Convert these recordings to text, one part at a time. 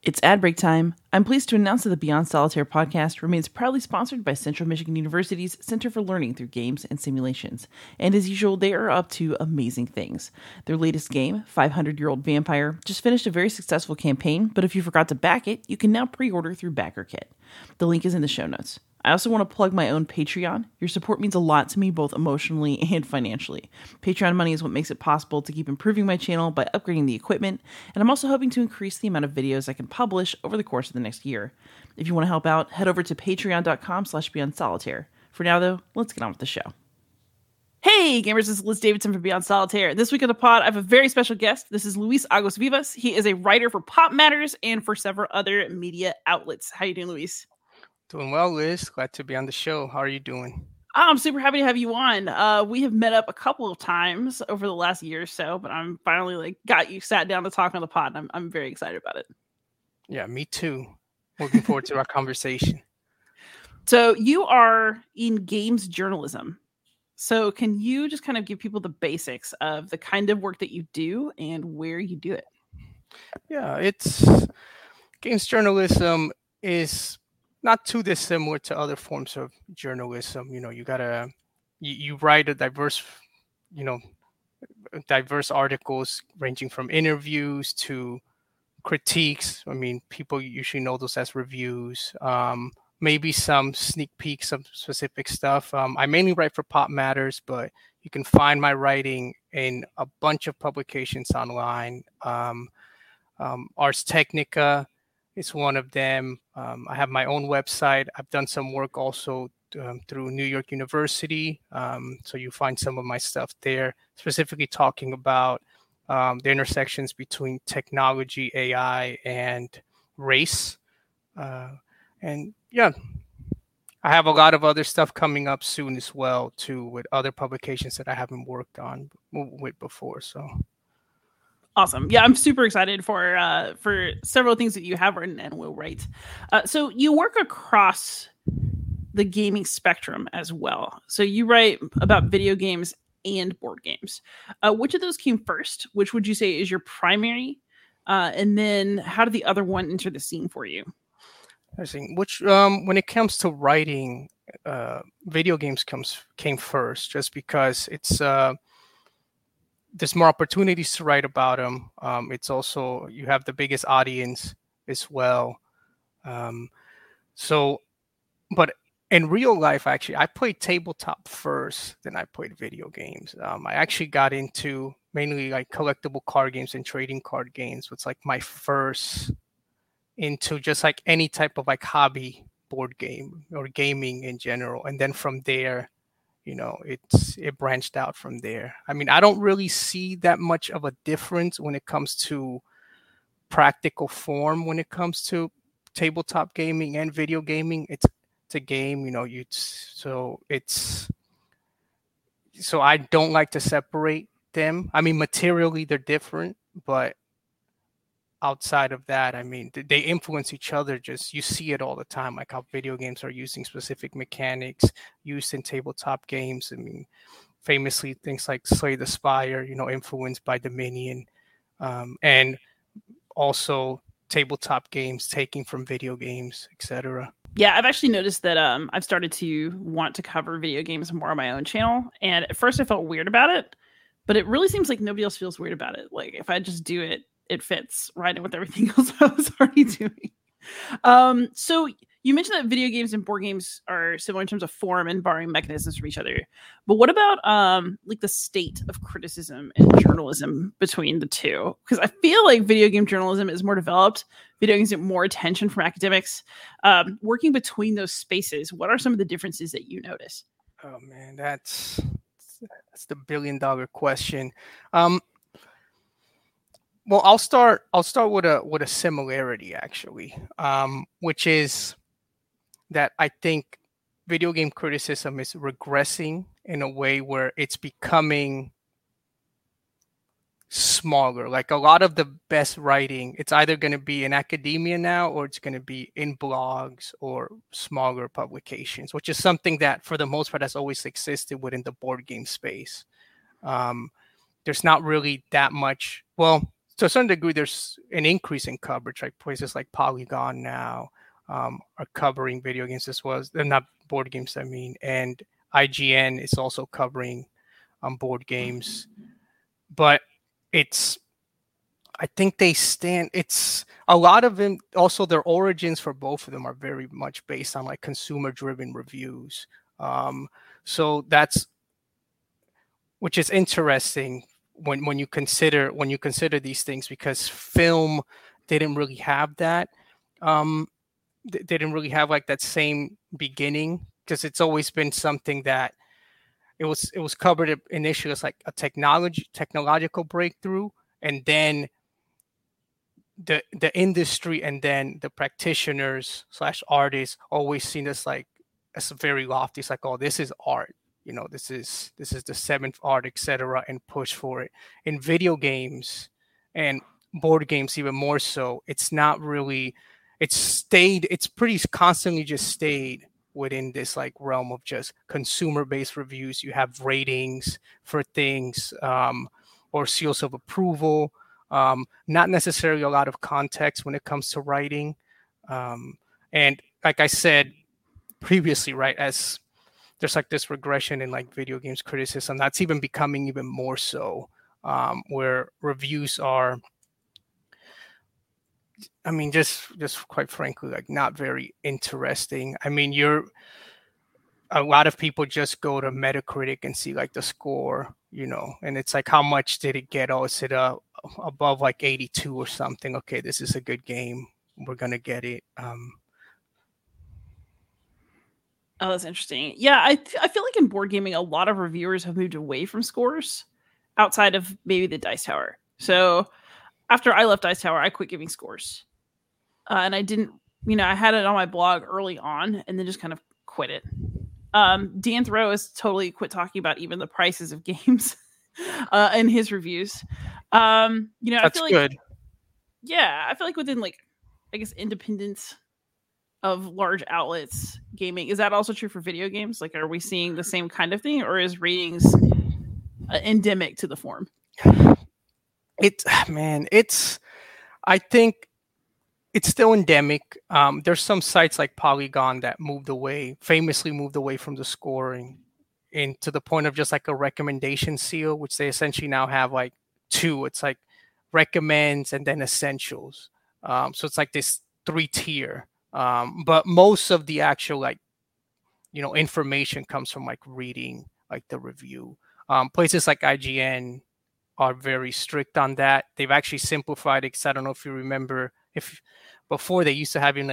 It's ad break time. I'm pleased to announce that the Beyond Solitaire podcast remains proudly sponsored by Central Michigan University's Center for Learning Through Games and Simulations. And as usual, they are up to amazing things. Their latest game, 500-Year-Old Vampire, just finished a very successful campaign, but if you forgot to back it, you can now pre-order through BackerKit. The link is in the show notes. I also want to plug my own Patreon. Your support means a lot to me, both emotionally and financially. Patreon money is what makes it possible to keep improving my channel by upgrading the equipment, and I'm also hoping to increase the amount of videos I can publish over the course of the next year. If you want to help out, head over to patreon.com/BeyondSolitaire. For now, though, let's get on with the show. Hey, gamers, this is Liz Davidson from Beyond Solitaire. This week on the pod, I have a very special guest. This is Luis Agos Vivas. He is a writer for Pop Matters and for several other media outlets. How you doing, Luis? Doing well, Liz. Glad to be on the show. How are you doing? I'm super happy to have you on. We have met up a couple of times over the last year or so, but I'm finally got you sat down to talk on the pod. And I'm very excited about it. Yeah, me too. Looking forward to our conversation. So you are in games journalism. So can you just kind of give people the basics of the kind of work that you do and where you do it? Yeah, games journalism is not too dissimilar to other forms of journalism. You know, you write a diverse articles ranging from interviews to critiques. I mean, people usually know those as reviews. Maybe some sneak peeks of specific stuff. I mainly write for Pop Matters, but you can find my writing in a bunch of publications online. Ars Technica is one of them. I have my own website. I've done some work also through New York University. So you find some of my stuff there, specifically talking about the intersections between technology, AI, and race. And yeah, I have a lot of other stuff coming up soon as well, too, with other publications that I haven't worked on with before. So. Awesome. Yeah, I'm super excited for several things that you have written and will write. So you work across the gaming spectrum as well. So you write about video games and board games. Which of those came first? Which would you say is your primary? And then how did the other one enter the scene for you? I think when it comes to writing, video games came first, just because it's there's more opportunities to write about them. It's also, you have the biggest audience as well. But in real life, actually, I played tabletop first, then I played video games. I actually got into mainly collectible card games and trading card games. It's my first into just any type of hobby board game or gaming in general. And then from there, it branched out from there. I mean, I don't really see that much of a difference when it comes to practical form. When it comes to tabletop gaming and video gaming, it's a game, so I don't like to separate them. I mean, materially they're different, but outside of that, I mean, they influence each other. Just, you see it all the time, how video games are using specific mechanics used in tabletop games. I mean, famously things like Slay the Spire, influenced by Dominion, and also tabletop games taking from video games, etc. Yeah, I've actually noticed that I've started to want to cover video games more on my own channel. And at first I felt weird about it, but it really seems like nobody else feels weird about it. If I just do it, it fits right in with everything else I was already doing. So you mentioned that video games and board games are similar in terms of form and borrowing mechanisms from each other. But what about the state of criticism and journalism between the two? Because I feel like video game journalism is more developed. Video games get more attention from academics. Working between those spaces, what are some of the differences that you notice? Oh man, that's the $1 billion question. Well, I'll start with a similarity, actually, which is that I think video game criticism is regressing in a way where it's becoming smaller. A lot of the best writing, it's either going to be in academia now, or it's going to be in blogs or smaller publications, which is something that for the most part has always existed within the board game space. There's not really that much. Well, to a certain degree, there's an increase in coverage. Like places like Polygon now are covering video games as well as they're not board games. I mean, and IGN is also covering board games, but it's I think they stand. It's a lot of them. Also, their origins for both of them are very much based on like consumer-driven reviews. So that's which is interesting when you consider these things, because film didn't really have that. They didn't really have like that same beginning, because it's always been something that it was covered initially as like a technological breakthrough, and then the industry and then the practitioners / artists always seen this like as very lofty. It's like, oh, this is art, this is the seventh art, etc., and push for it. In video games and board games even more so, it's not really, it's pretty constantly just stayed within this like realm of just consumer-based reviews. You have ratings for things, or seals of approval. Not necessarily a lot of context when it comes to writing. And like I said previously, right, as there's like this regression in like video games criticism, that's even becoming even more so, where reviews are, I mean, just quite frankly, like not very interesting. I mean, a lot of people just go to Metacritic and see like the score, and it's like, how much did it get? Oh, is it above like 82 or something? Okay, this is a good game. We're gonna get it. Oh, that's interesting. Yeah, I feel like in board gaming, a lot of reviewers have moved away from scores outside of maybe the Dice Tower. So after I left Dice Tower, I quit giving scores. And I didn't, I had it on my blog early on and then just kind of quit it. Dan Thoreau has totally quit talking about even the prices of games in his reviews. That's I feel like, good. Yeah, I feel like within like, I guess, independence of large outlets, gaming, is that also true for video games? Like, are we seeing the same kind of thing, or is ratings endemic to the form? I think it's still endemic. There's some sites like Polygon that famously moved away from the scoring, and to the point of just like a recommendation seal, which they essentially now have like two. It's like recommends and then essentials. So it's like this 3-tier. But most of the actual like, information comes from like reading like the review. Places like IGN are very strict on that. They've actually simplified it, because I don't know if you remember, if before they used to have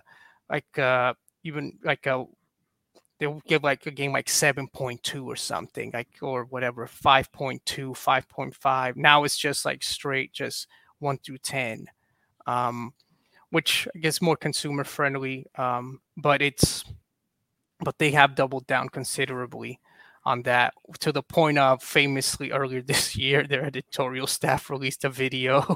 they'll give like a game like 7.2 or something, like, or whatever, 5.2, 5.5. Now it's just like straight, just 1 through 10, which I guess more consumer friendly. But they have doubled down considerably on that, to the point of famously earlier this year, their editorial staff released a video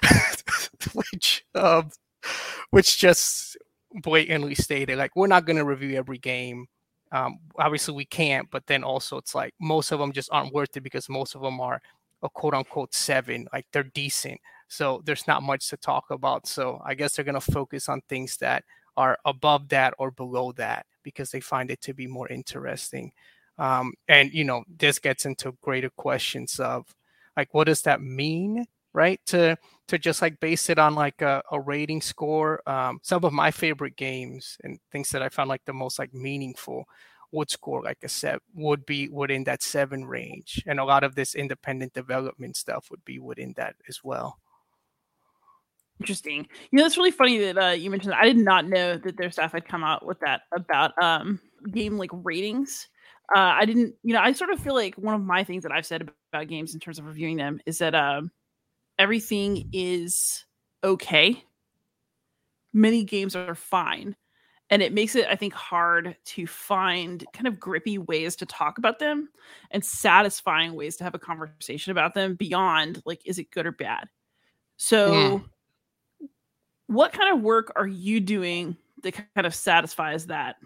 which just blatantly stated like, we're not going to review every game. Obviously we can't, but then also it's like most of them just aren't worth it, because most of them are a quote unquote 7, like they're decent. So there's not much to talk about. So I guess they're going to focus on things that are above that or below that, because they find it to be more interesting. And this gets into greater questions of like, what does that mean, right? To just like base it on like a rating score. Some of my favorite games and things that I found like the most like meaningful would score like a 7, would be within that 7 range, and a lot of this independent development stuff would be within that as well. Interesting. It's really funny that you mentioned that. I did not know that their staff had come out with that about game like ratings. I didn't, I sort of feel like one of my things that I've said about games in terms of reviewing them is that everything is okay. Many games are fine. And it makes it, I think, hard to find kind of grippy ways to talk about them and satisfying ways to have a conversation about them beyond like, is it good or bad? So what kind of work are you doing that kind of satisfies that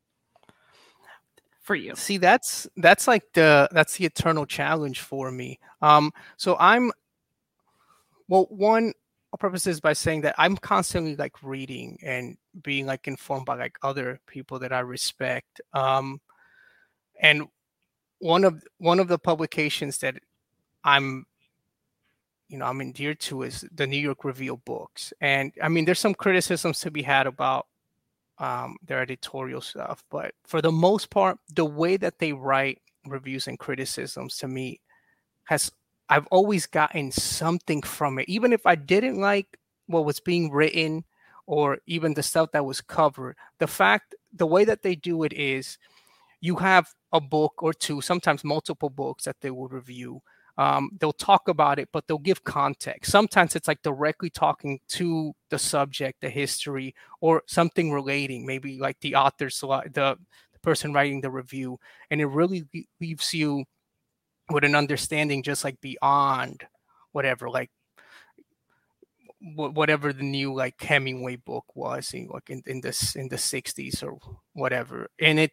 for you? See, that's the eternal challenge for me. So Well, one purpose is by saying that I'm constantly like reading and being like informed by like other people that I respect. And one of the publications that I'm I'm endeared to is the New York Review of Books. And I mean, there's some criticisms to be had about their editorial stuff, but for the most part, the way that they write reviews and criticisms to me has I've always gotten something from it, even if I didn't like what was being written or even the stuff that was covered. The way that they do it is you have a book or two, sometimes multiple books that they will review. They'll talk about it, but they'll give context. Sometimes it's like directly talking to the subject, the history, or something relating, maybe like the author, so the person writing the review, and it really leaves you with an understanding just like beyond whatever, like whatever the new like Hemingway book was, like in the 60s or whatever.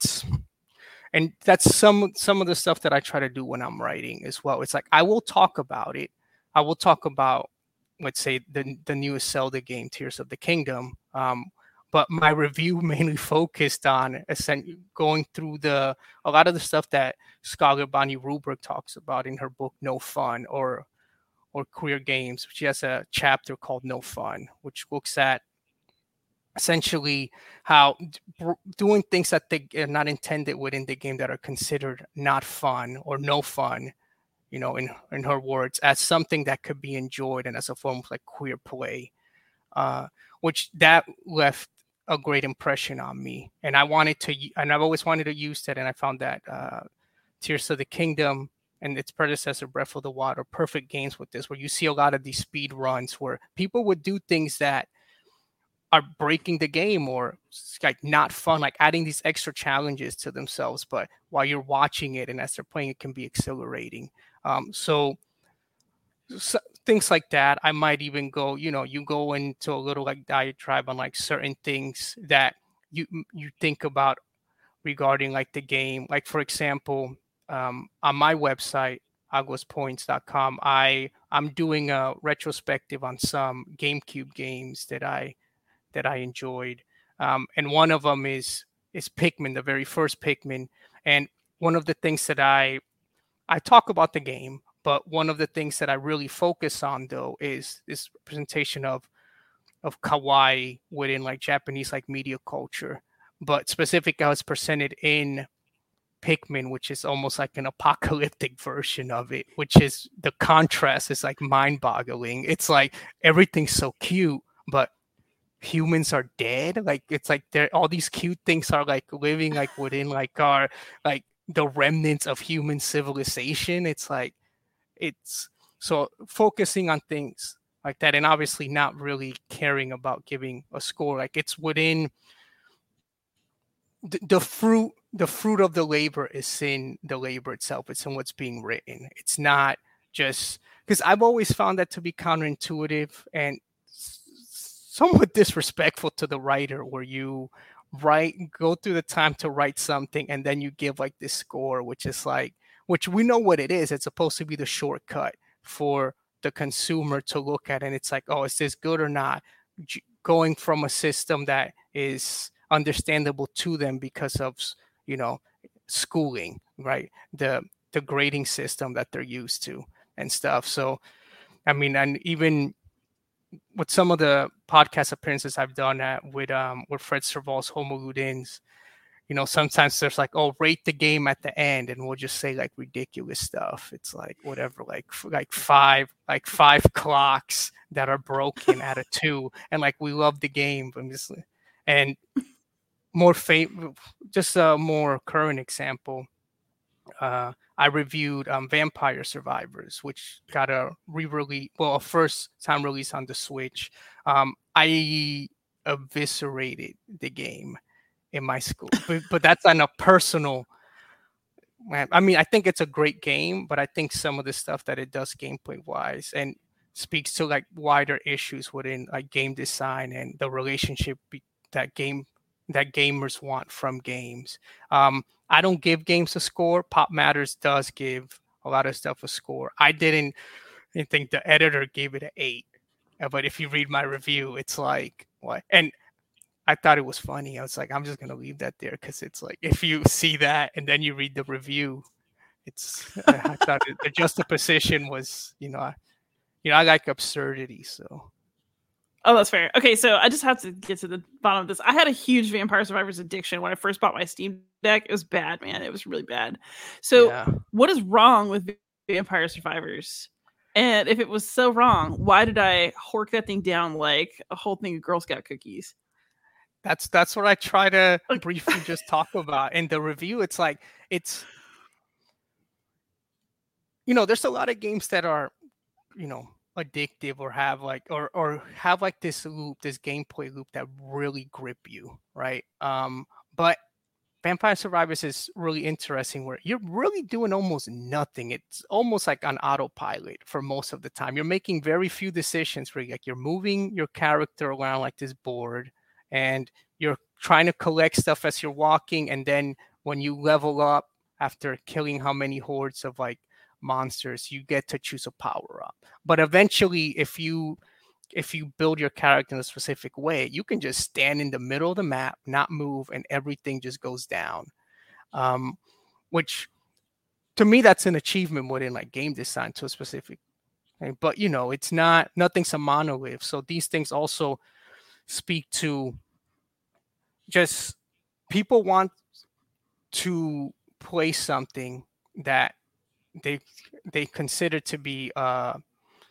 And that's some of the stuff that I try to do when I'm writing as well. It's like I will talk about it. I will talk about, let's say, the newest Zelda game, Tears of the Kingdom. But my review mainly focused on going through a lot of the stuff that scholar Bonnie Rubric talks about in her book No Fun or Queer Games. She has a chapter called No Fun, which looks at essentially how doing things that they are not intended within the game that are considered not fun or no fun, in her words, as something that could be enjoyed and as a form of like queer play, which that left a great impression on me. And I've always wanted to use that. And I found that Tears of the Kingdom and its predecessor, Breath of the Wild, are perfect games with this, where you see a lot of these speed runs where people would do things that are breaking the game or like not fun, like adding these extra challenges to themselves. But while you're watching it and as they're playing, it can be exhilarating. So things like that. I might even go, you go into a little like diatribe on like certain things that you think about regarding like the game. Like for example, on my website, aguaspoints.com, I'm doing a retrospective on some GameCube games that I enjoyed, and one of them is Pikmin, the very first Pikmin. And one of the things that I talk about the game, but one of the things that I really focus on though is this representation of kawaii within like Japanese like media culture, but specifically how it's presented in Pikmin, which is almost like an apocalyptic version of it, which is the contrast is like mind-boggling. It's like everything's so cute, but humans are dead. Like it's like all these cute things are like living like within like our like the remnants of human civilization. It's so focusing on things like that, and obviously not really caring about giving a score. Like it's within the fruit of the labor is in the labor itself. It's in what's being written. It's not just because I've always found that to be counterintuitive and somewhat disrespectful to the writer, where you go through the time to write something and then you give like this score, which we know what it is. It's supposed to be the shortcut for the consumer to look at, and it's like, oh, is this good or not? Going from a system that is understandable to them because of schooling, right? The grading system that they're used to and stuff. So I mean, and even with some of the podcast appearances I've done with Fred Serval's Homo Ludens, sometimes there's like, oh, rate the game at the end, and we'll just say like ridiculous stuff. It's like whatever, like five clocks that are broken out of 2, and like we love the game, and just a more current example. I reviewed Vampire Survivors, which got a re-release, a first-time release on the Switch. I eviscerated the game in my school, but that's on a personal. I mean, I think it's a great game, but I think some of the stuff that it does gameplay-wise and speaks to like wider issues within like game design and the relationship that gamers want from games. I don't give games a score. Pop Matters does give a lot of stuff a score. I didn't I think the editor gave it an 8. But if you read my review, it's like, what? And I thought it was funny. I was like, I'm just going to leave that there because it's like, if you see that and then you read the review, I thought the juxtaposition was, I like absurdity. So. Oh, that's fair. Okay, so I just have to get to the bottom of this. I had a huge Vampire Survivors addiction when I first bought my Steam Deck. It was bad, man. It was really bad. So What is wrong with Vampire Survivors? And if it was so wrong, why did I hork that thing down like a whole thing of Girl Scout cookies? That's what I try to briefly just talk about. In the review, it's like, there's a lot of games that are, addictive or have like or have like this gameplay loop that really grip you, right? But Vampire Survivors is really interesting where you're really doing almost nothing. It's almost like on autopilot for most of the time. You're making very few decisions where you're moving your character around like this board and you're trying to collect stuff as you're walking, and then when you level up after killing how many hordes of like monsters, you get to choose a power up. But eventually, if you build your character in a specific way, you can just stand in the middle of the map, not move, and everything just goes down. Which to me, that's an achievement within like game design to a specific thing. But it's nothing's a monolith. So these things also speak to just people want to play something that they consider to be trying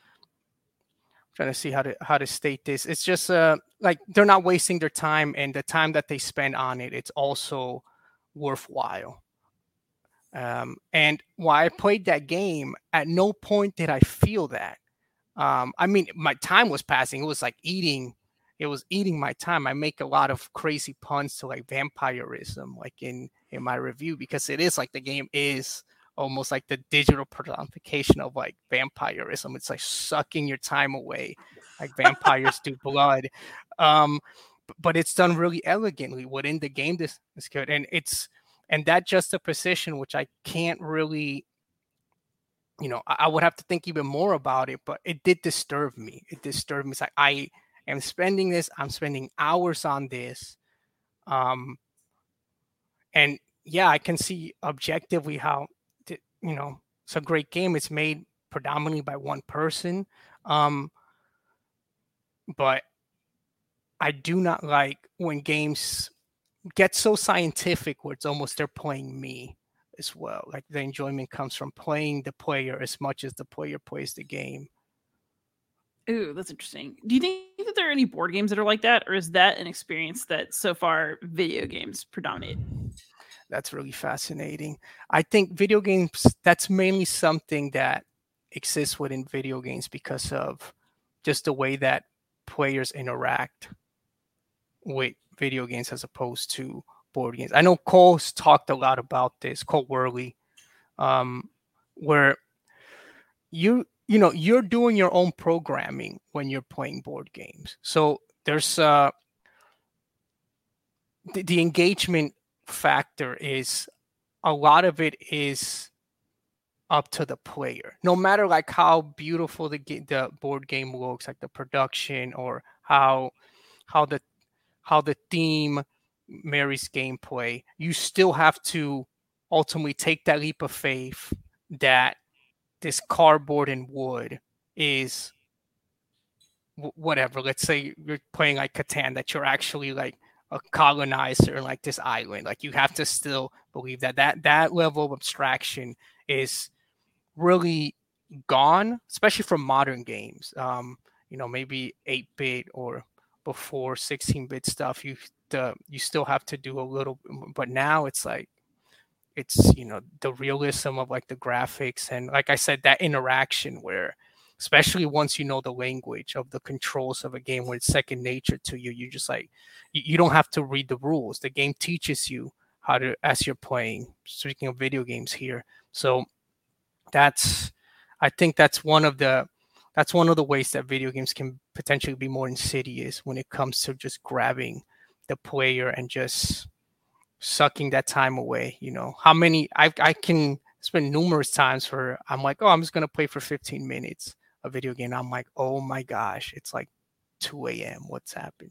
to see how to state this. It's just like they're not wasting their time, and the time that they spend on it's also worthwhile. And while I played that game, at no point did I feel that. I mean, my time was passing. It was like eating my time. I make a lot of crazy puns to like vampirism, like in my review, because it is like the game is almost like the digital personification of like vampirism. It's like sucking your time away, like vampires do blood. But it's done really elegantly within the game. This is good, and that juxtaposition, which I can't really, I would have to think even more about it, but it did disturb me. It's like I'm spending hours on this. And yeah, I can see objectively how, it's a great game. It's made predominantly by one person. But I do not like when games get so scientific where it's almost they're playing me as well. Like the enjoyment comes from playing the player as much as the player plays the game. Ooh, that's interesting. Do you think that there are any board games that are like that, or is that an experience that so far video games predominate? That's really fascinating. I think video games, that's mainly something that exists within video games because of just the way that players interact with video games as opposed to board games. I know Cole's talked a lot about this, Cole Worley, where you're doing your own programming when you're playing board games. So there's the engagement factor is a lot of it is up to the player. No matter like how beautiful the board game looks, like the production or how the theme marries gameplay, you still have to ultimately take that leap of faith that this cardboard and wood is whatever. Let's say you're playing like Catan, that you're actually like a colonizer in like this island. Like you have to still believe that level of abstraction is really gone, especially from modern games. Maybe 8-bit or before 16-bit stuff, you still have to do a little, but now it's like it's the realism of like the graphics and, like I said, that interaction where, especially once you know the language of the controls of a game where it's second nature to you, you just like you don't have to read the rules. The game teaches you how to as you're playing. Speaking of video games here, so I think that's one of the ways that video games can potentially be more insidious when it comes to just grabbing the player and just sucking that time away. How many I can spend numerous times where I'm like, oh, I'm just going to play for 15 minutes. a video game. I'm like, oh my gosh, it's like 2 a.m. What's happened?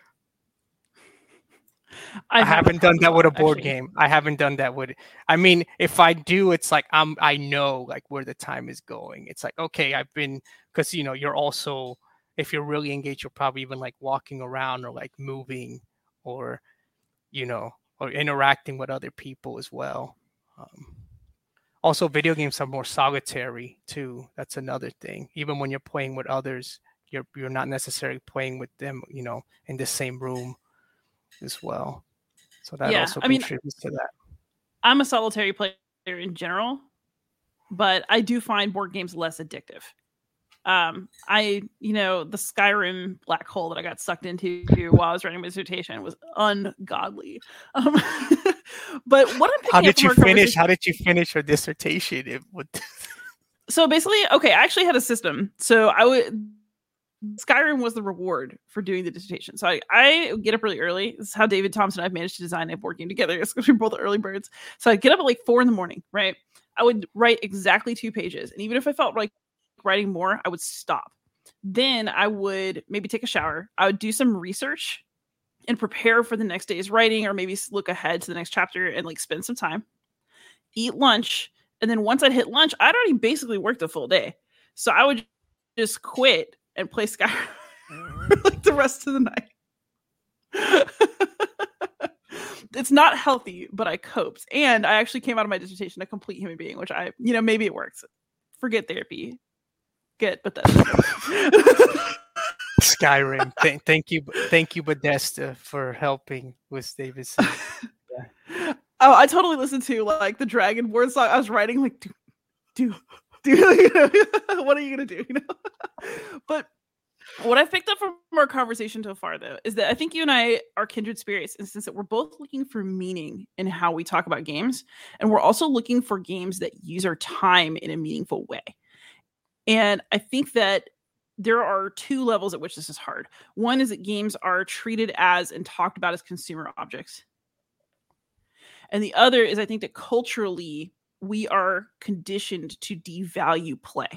I haven't done that with a board game. I haven't done that with. I mean, if I do, it's like I know like where the time is going. It's like, okay, I've been, because you're also, if you're really engaged, you're probably even like walking around or like moving, or or interacting with other people as well. Also, video games are more solitary too. That's another thing. Even when you're playing with others, you're not necessarily playing with them, in the same room as well. So that also contributes to that. I'm a solitary player in general, but I do find board games less addictive. The Skyrim black hole that I got sucked into while I was writing my dissertation was ungodly. But what I'm picking How did you finish your dissertation? So basically, okay, I actually had a system. So Skyrim was the reward for doing the dissertation. So I get up really early. This is how David Thompson and I've managed to design a board game together. We're both early birds. So I'd get up at like 4 a.m, right? I would write exactly 2 pages. And even if I felt like writing more, I would stop. Then I would maybe take a shower. I would do some research and prepare for the next day's writing, or maybe look ahead to the next chapter and like spend some time, eat lunch. And then once I'd hit lunch, I'd already basically worked a full day. So I would just quit and play Skyrim like the rest of the night. It's not healthy, but I coped. And I actually came out of my dissertation a complete human being, which maybe it works. Forget therapy. Get Bethesda. Skyrim. Thank you, Bethesda, for helping with Davidson. Yeah. Oh, I totally listened to like the Dragonborn song. I was writing like, do. What are you gonna do? But what I picked up from our conversation so far, though, is that I think you and I are kindred spirits in the sense that we're both looking for meaning in how we talk about games, and we're also looking for games that use our time in a meaningful way. And I think that there are 2 levels at which this is hard. One is that games are treated as and talked about as consumer objects. And the other is I think that culturally we are conditioned to devalue play.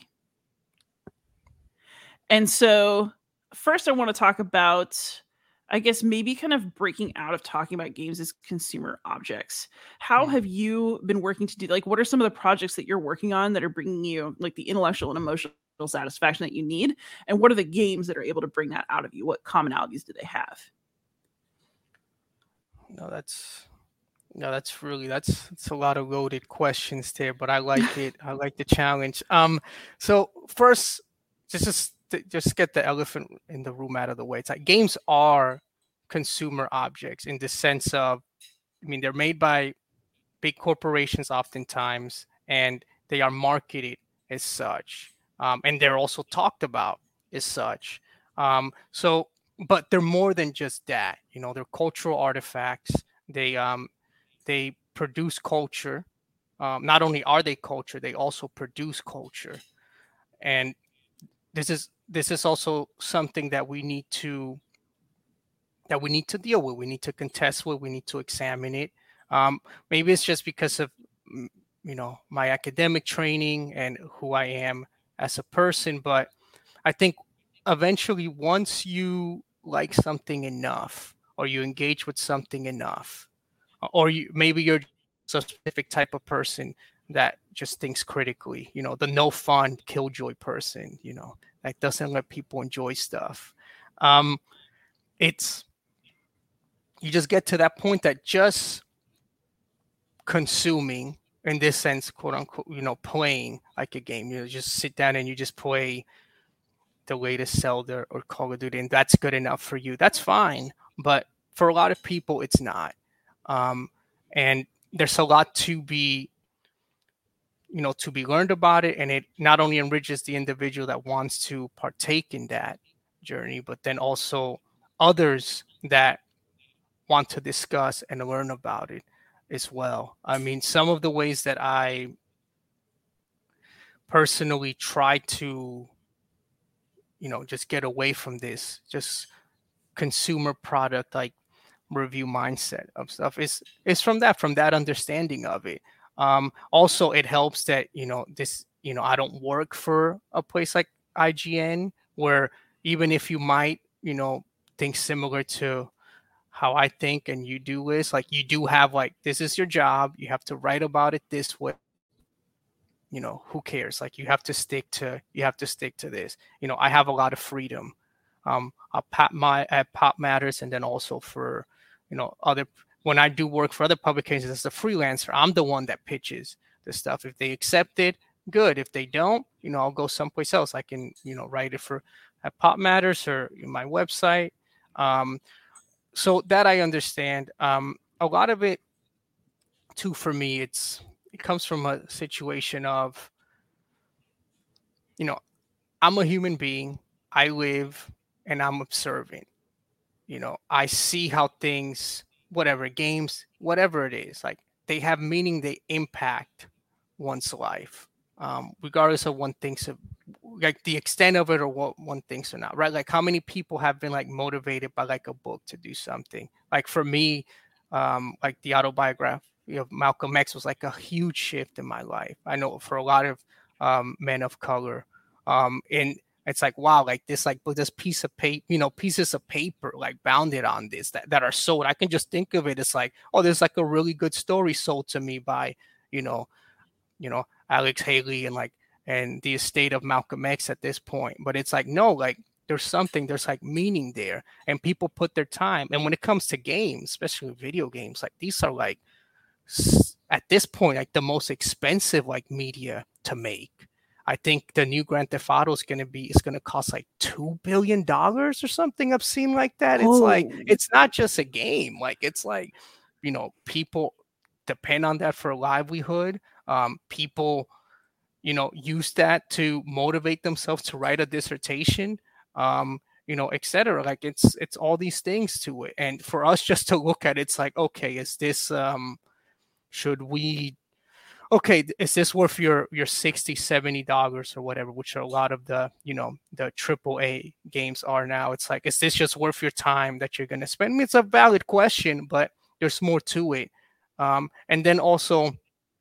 And so first I want to talk about, I guess, maybe kind of breaking out of talking about games as consumer objects. How have you been working to do, like, what are some of the projects that you're working on that are bringing you like the intellectual and emotional satisfaction that you need? And what are the games that are able to bring that out of you? What commonalities do they have? That's a lot of loaded questions there, but I like it. I like the challenge. So first, just get the elephant in the room out of the way. It's like games are consumer objects in the sense of, they're made by big corporations oftentimes, and they are marketed as such, and they're also talked about as such. But they're more than just that. They're cultural artifacts. They produce culture. Not only are they culture, they also produce culture, and this is also something that we need to deal with. We need to contest with. We need to examine it. Maybe it's just because of my academic training and who I am as a person, but I think eventually once you like something enough, or you engage with something enough, or maybe you're a specific type of person that just thinks critically, the no fun killjoy person, that doesn't let people enjoy stuff. You just get to that point that just consuming, in this sense, quote unquote, playing like a game, just sit down and you just play the latest Zelda or Call of Duty, and that's good enough for you. That's fine. But for a lot of people, it's not. And there's a lot to be learned about it. And it not only enriches the individual that wants to partake in that journey, but then also others that want to discuss and learn about it as well. Some of the ways that I personally try to, just get away from this, just consumer product, like review mindset of stuff is from that understanding of it. Also, it helps that, I don't work for a place like IGN, where even if you might, think similar to how I think and you do, is like you do have like, this is your job, you have to write about it this way. Who cares? Like you have to stick to this. I have a lot of freedom. At Pop Matters, and then also for other, when I do work for other publications as a freelancer, I'm the one that pitches the stuff. If they accept it, good. If they don't, I'll go someplace else. I can write it for at Pop Matters or my website. So that I understand. A lot of it too, for me, it comes from a situation of, I'm a human being. I live and I'm observant. I see how things, whatever games, whatever it is, like they have meaning, they impact one's life, regardless of one thinks of, like the extent of it or what one thinks or not, right? Like how many people have been like motivated by like a book to do something. Like for me, like the autobiography of Malcolm X was like a huge shift in my life. I know for a lot of men of color, and it's like, wow, like this piece of paper, pieces of paper like bounded on this that are sold. I can just think of it as like, oh, there's like a really good story sold to me by, Alex Haley and the estate of Malcolm X at this point. But it's like, no, like there's like meaning there, and people put their time. And when it comes to games, especially video games, like these are like at this point, like the most expensive like media to make. I think the new Grand Theft Auto is going to cost like $2 billion or something obscene like that. It's like, it's not just a game. Like, it's like, people depend on that for a livelihood. People, use that to motivate themselves to write a dissertation, et cetera. Like it's all these things to it. And for us just to look at it, it's like, okay, is this, is this worth your $60-$70 or whatever, which are a lot of the the AAA games are now. It's like, is this just worth your time that you're going to spend? I mean, it's a valid question, but there's more to it. And then also,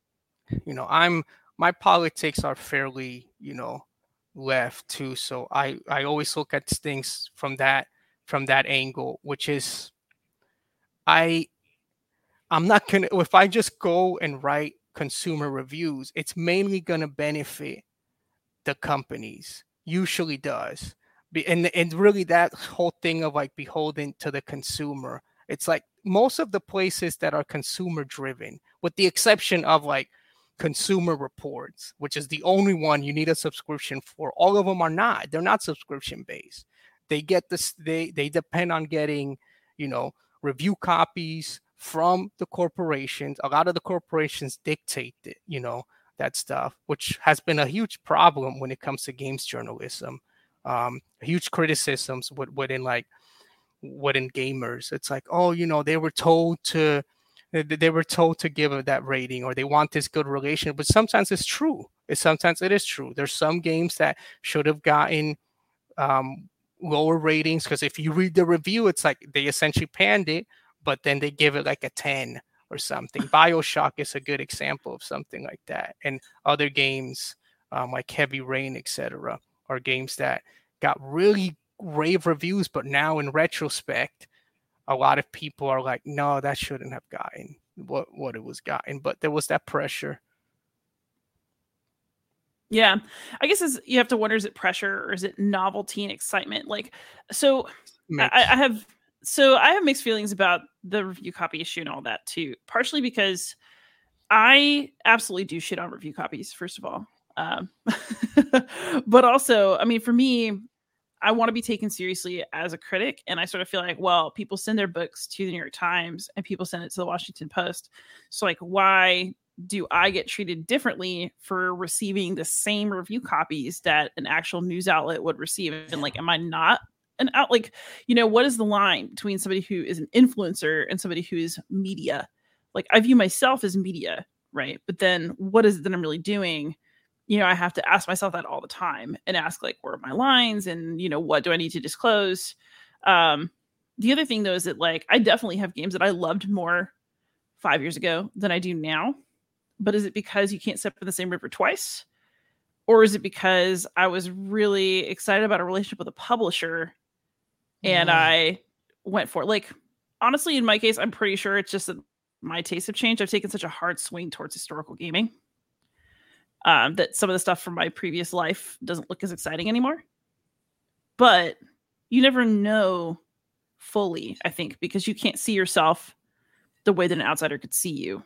my politics are fairly left too, so I always look at things from that angle, which is I'm not gonna, if I just go and write consumer reviews, it's mainly going to benefit the companies, usually does. And really that whole thing of like beholden to the consumer, it's like most of the places that are consumer driven, with the exception of like Consumer Reports, which is the only one you need a subscription for, all of them are not. They're not subscription based. They get this, they depend on getting review copies from the corporations. A lot of the corporations dictate it, that stuff, which has been a huge problem when it comes to games journalism. Huge criticisms within gamers. It's like, oh, they were told to give that rating, or they want this good relation. But sometimes it's true. Sometimes it is true. There's some games that should have gotten lower ratings, because if you read the review, it's like they essentially panned it, but then they give it like a 10 or something. BioShock is a good example of something like that. And other games like Heavy Rain, etc., are games that got really rave reviews, but now in retrospect, a lot of people are like, no, that shouldn't have gotten what it was gotten. But there was that pressure. Yeah, I guess you have to wonder, is it pressure or is it novelty and excitement? Like, so I have mixed feelings about the review copy issue and all that too, partially because I absolutely do shit on review copies, first of all. But also, I mean, for me, I want to be taken seriously as a critic. And I sort of feel like, well, people send their books to the New York Times and people send it to the Washington Post. So like, why do I get treated differently for receiving the same review copies that an actual news outlet would receive? And like, am I not an out? Like, what is the line between somebody who is an influencer and somebody who is media? Like, I view myself as media, right? But then what is it that I'm really doing? I have to ask myself that all the time and ask, like, where are my lines and, what do I need to disclose? The other thing, though, is that, like, I definitely have games that I loved more 5 years ago than I do now. But is it because you can't step in the same river twice? Or is it because I was really excited about a relationship with a publisher and I went for it? Like, honestly, in my case, I'm pretty sure it's just that my tastes have changed. I've taken such a hard swing towards historical gaming that some of the stuff from my previous life doesn't look as exciting anymore. But you never know fully, I think, because you can't see yourself the way that an outsider could see you.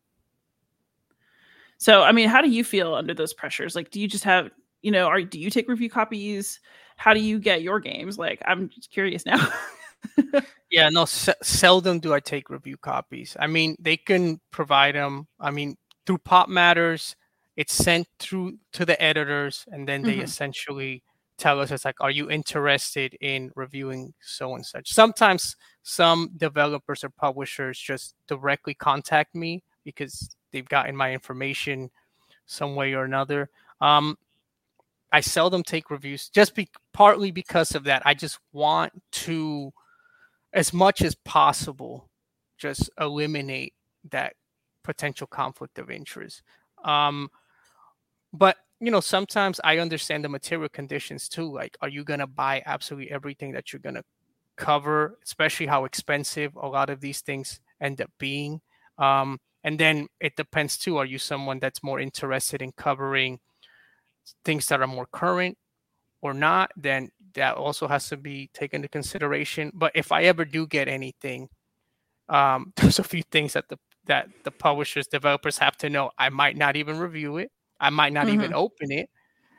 So, I mean, how do you feel under those pressures? Like, do you just have, do you take review copies? How do you get your games? Like, I'm just curious now. Yeah, no, seldom do I take review copies. I mean, they can provide them. I mean, through Pop Matters, it's sent through to the editors, and then they essentially tell us, it's like, are you interested in reviewing so and such? Sometimes some developers or publishers just directly contact me because they've gotten my information some way or another. I seldom take reviews just partly because of that. I just want to, as much as possible, just eliminate that potential conflict of interest. But sometimes I understand the material conditions too. Like, are you going to buy absolutely everything that you're going to cover, especially how expensive a lot of these things end up being? And then it depends too. Are you someone that's more interested in covering things that are more current or not? Then that also has to be taken into consideration. But if I ever do get anything, there's a few things that the publishers, developers have to know. I might not even review it. I might not even open it.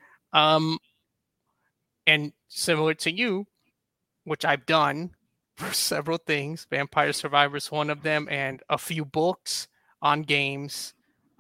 And similar to you, which I've done for several things, Vampire Survivor is one of them, and a few books on games.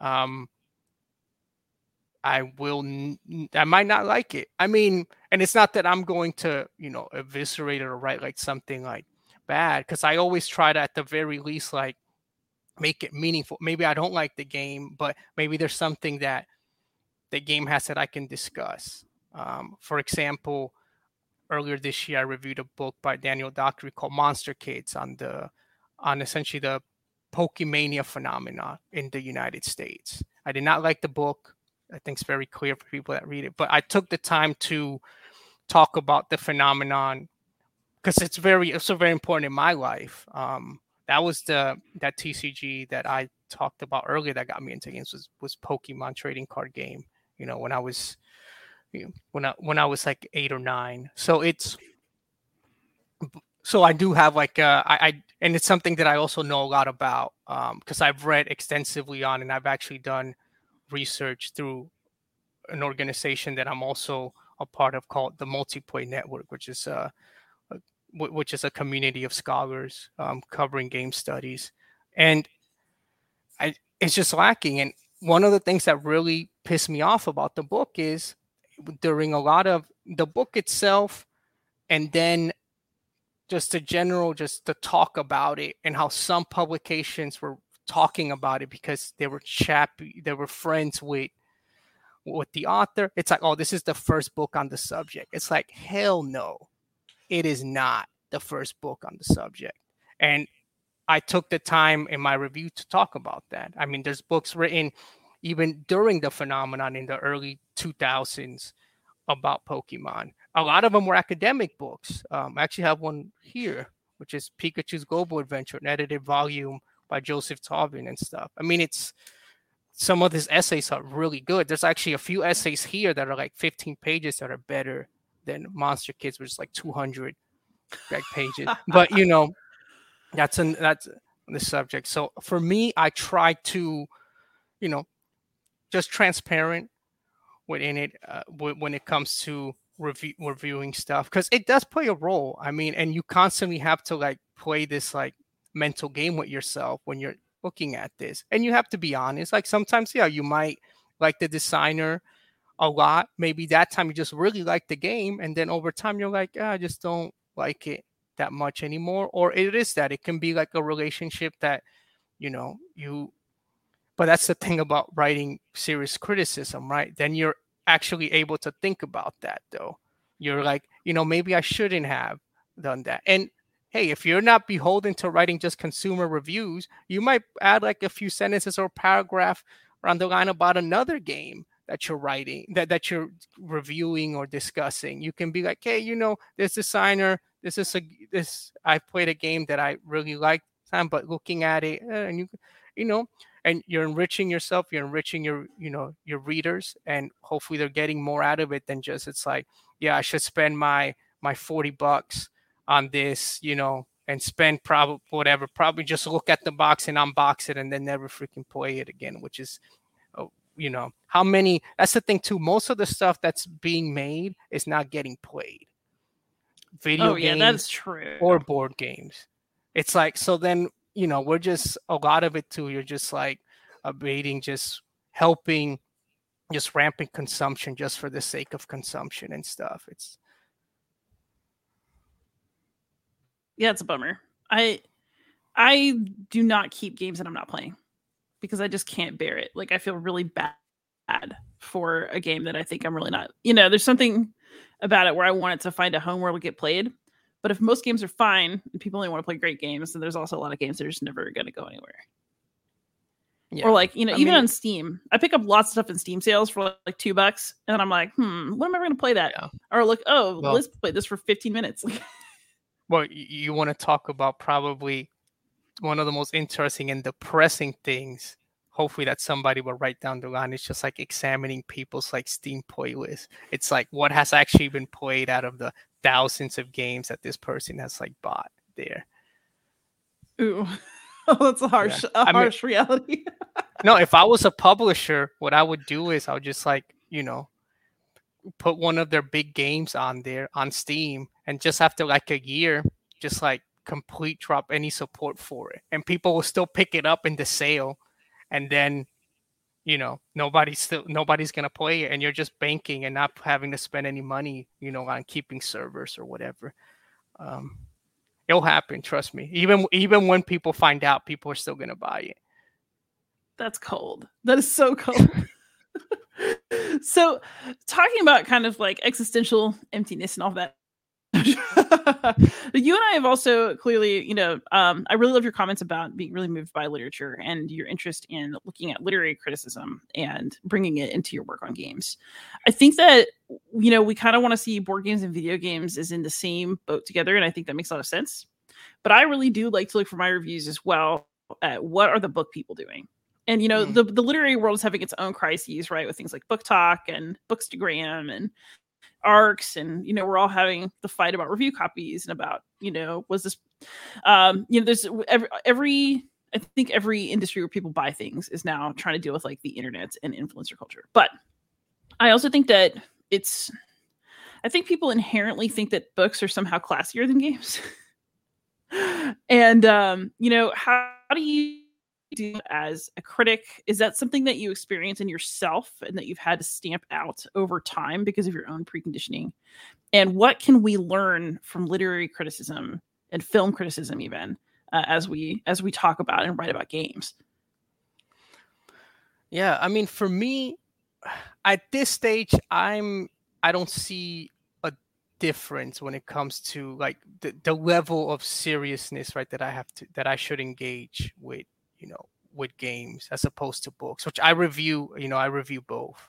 I might not like it. I mean, and it's not that I'm going to, eviscerate it or write like something like bad, because I always try to, at the very least, like make it meaningful. Maybe I don't like the game, but maybe there's something that the game has that I can discuss. For example, earlier this year, I reviewed a book by Daniel Dockery called Monster Kids on essentially the Pokemania phenomena in the United States. I did not like the book. I think it's very clear for people that read it, but I took the time to talk about the phenomenon because it's so very important in my life. That was that TCG that I talked about earlier that got me into games was Pokemon trading card game. When I was when I was like 8 or 9. So I do have like and it's something that I also know a lot about because I've read extensively on, and I've actually done research through an organization that I'm also a part of called the Multiplay Network, which is a community of scholars covering game studies, and it's just lacking. And one of the things that really pissed me off about the book is during a lot of the book itself, and then just the talk about it and how some publications were talking about it because they were friends with the author. It's like, oh, this is the first book on the subject. It's like, hell no, it is not the first book on the subject. And I took the time in my review to talk about that. I mean, there's books written even during the phenomenon in the early 2000s about Pokemon. A lot of them were academic books. I actually have one here, which is Pikachu's Global Adventure, an edited volume by Joseph Taubin and stuff. I mean, some of his essays are really good. There's actually a few essays here that are like 15 pages that are better than Monster Kids, which is like 200 pages. But that's the subject. So for me, I try to, just transparent within it when it comes to reviewing stuff, because it does play a role. I mean, and you constantly have to like play this like mental game with yourself when you're looking at this, and you have to be honest. Like sometimes, yeah, you might like the designer a lot. Maybe that time you just really like the game, and then over time you're like, I just don't like it that much anymore. Or it can be like a relationship that but that's the thing about writing serious criticism, right? Then you're actually able to think about that, though. You're like, maybe I shouldn't have done that. And hey, if you're not beholden to writing just consumer reviews, you might add like a few sentences or paragraph around the line about another game that you're writing, that you're reviewing or discussing. You can be like, hey, you know, this designer, I played a game that I really liked, but looking at it, and you know, and you're enriching yourself, you're enriching your, you know, your readers, and hopefully they're getting more out of it than just, it's like, yeah, I should spend my $40 on this, you know, and spend probably just look at the box and unbox it and then never freaking play it again, which is, you know, how many, that's the thing too. Most of the stuff that's being made is not getting played. Video games, that's true. Or board games. It's like, so then, you know, we're just, a lot of it too, you're just like abating, just helping, just ramping consumption just for the sake of consumption and stuff. It's a bummer. I do not keep games that I'm not playing because I just can't bear it. Like, I feel really bad for a game that I think I'm really not, you know, there's something about it where I want it to find a home where it'll get played. But if most games are fine and people only want to play great games, then there's also a lot of games that are just never going to go anywhere. Yeah. Or like, you know, even on Steam, I pick up lots of stuff in Steam sales for like $2, and I'm like, when am I going to play that? Yeah. Or like, let's play this for 15 minutes. Well, you want to talk about probably one of the most interesting and depressing things. Hopefully that somebody will write down the line. It's just like examining people's like Steam playlists. It's like what has actually been played out of the thousands of games that this person has like bought there. Ooh, that's a harsh reality. No, if I was a publisher, what I would do is I would just like, you know, put one of their big games on there on Steam, and just after like a year, just like complete drop any support for it, and people will still pick it up in the sale, and then, you know, nobody's gonna play it, and you're just banking and not having to spend any money, you know, on keeping servers or whatever. It'll happen, trust me. Even when people find out, people are still gonna buy it. That's cold. That is so cold. So, talking about kind of like existential emptiness and all that, you and I have also clearly, you know, I really love your comments about being really moved by literature and your interest in looking at literary criticism and bringing it into your work on games. I think that, you know, we kind of want to see board games and video games as in the same boat together, and I think that makes a lot of sense. But I really do like to look for my reviews as well at what are the book people doing. And, you know, the literary world is having its own crises, right? With things like Book Talk and Bookstagram and ARCs. And, you know, we're all having the fight about review copies and about, you know, was this, you know, there's I think every industry where people buy things is now trying to deal with like the internet and influencer culture. But I also think that I think people inherently think that books are somehow classier than games. And, you know, how do you do as a critic? Is that something that you experience in yourself and that you've had to stamp out over time because of your own preconditioning? And what can we learn from literary criticism and film criticism even as we talk about and write about games? Yeah, I mean, for me, at this stage, I don't see a difference when it comes to like the level of seriousness, right, that I should engage with, you know, with games as opposed to books, which I review both.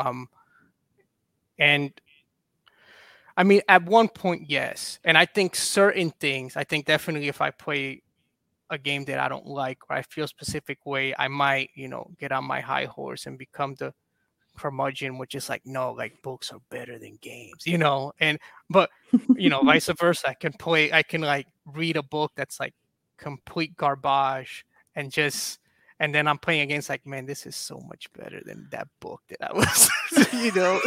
And I mean, at one point, yes. And I think certain things, I think definitely if I play a game that I don't like or I feel a specific way, I might, you know, get on my high horse and become the curmudgeon, which is like, no, like books are better than games, you know. But you know, vice versa. I can like read a book that's like complete garbage and then I'm playing against like, man, this is so much better than that book that I was, you know.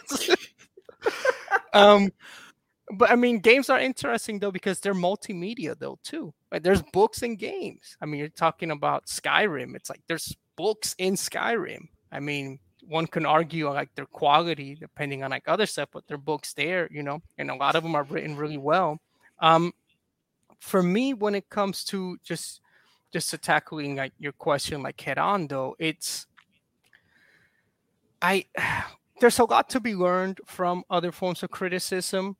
But I mean, games are interesting though because they're multimedia though too. Like, there's books and games. I mean, you're talking about Skyrim. It's like there's books in Skyrim. I mean, one can argue like their quality depending on like other stuff, but there are books there, you know, and a lot of them are written really well. For me, when it comes to just to tackling like your question like head on though, there's a lot to be learned from other forms of criticism.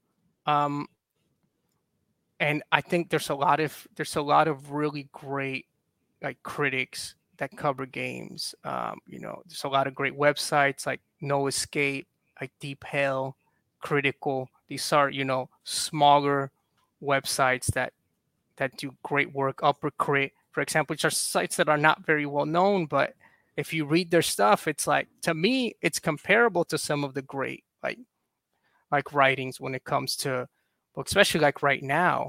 And I think there's a lot of really great like critics cover games. There's a lot of great websites like No Escape, like Deep Hell, Critical. These are, smaller websites that do great work. Upper Crit, for example, which are sites that are not very well known, but if you read their stuff, it's like, to me, it's comparable to some of the great like writings when it comes to books, especially like right now.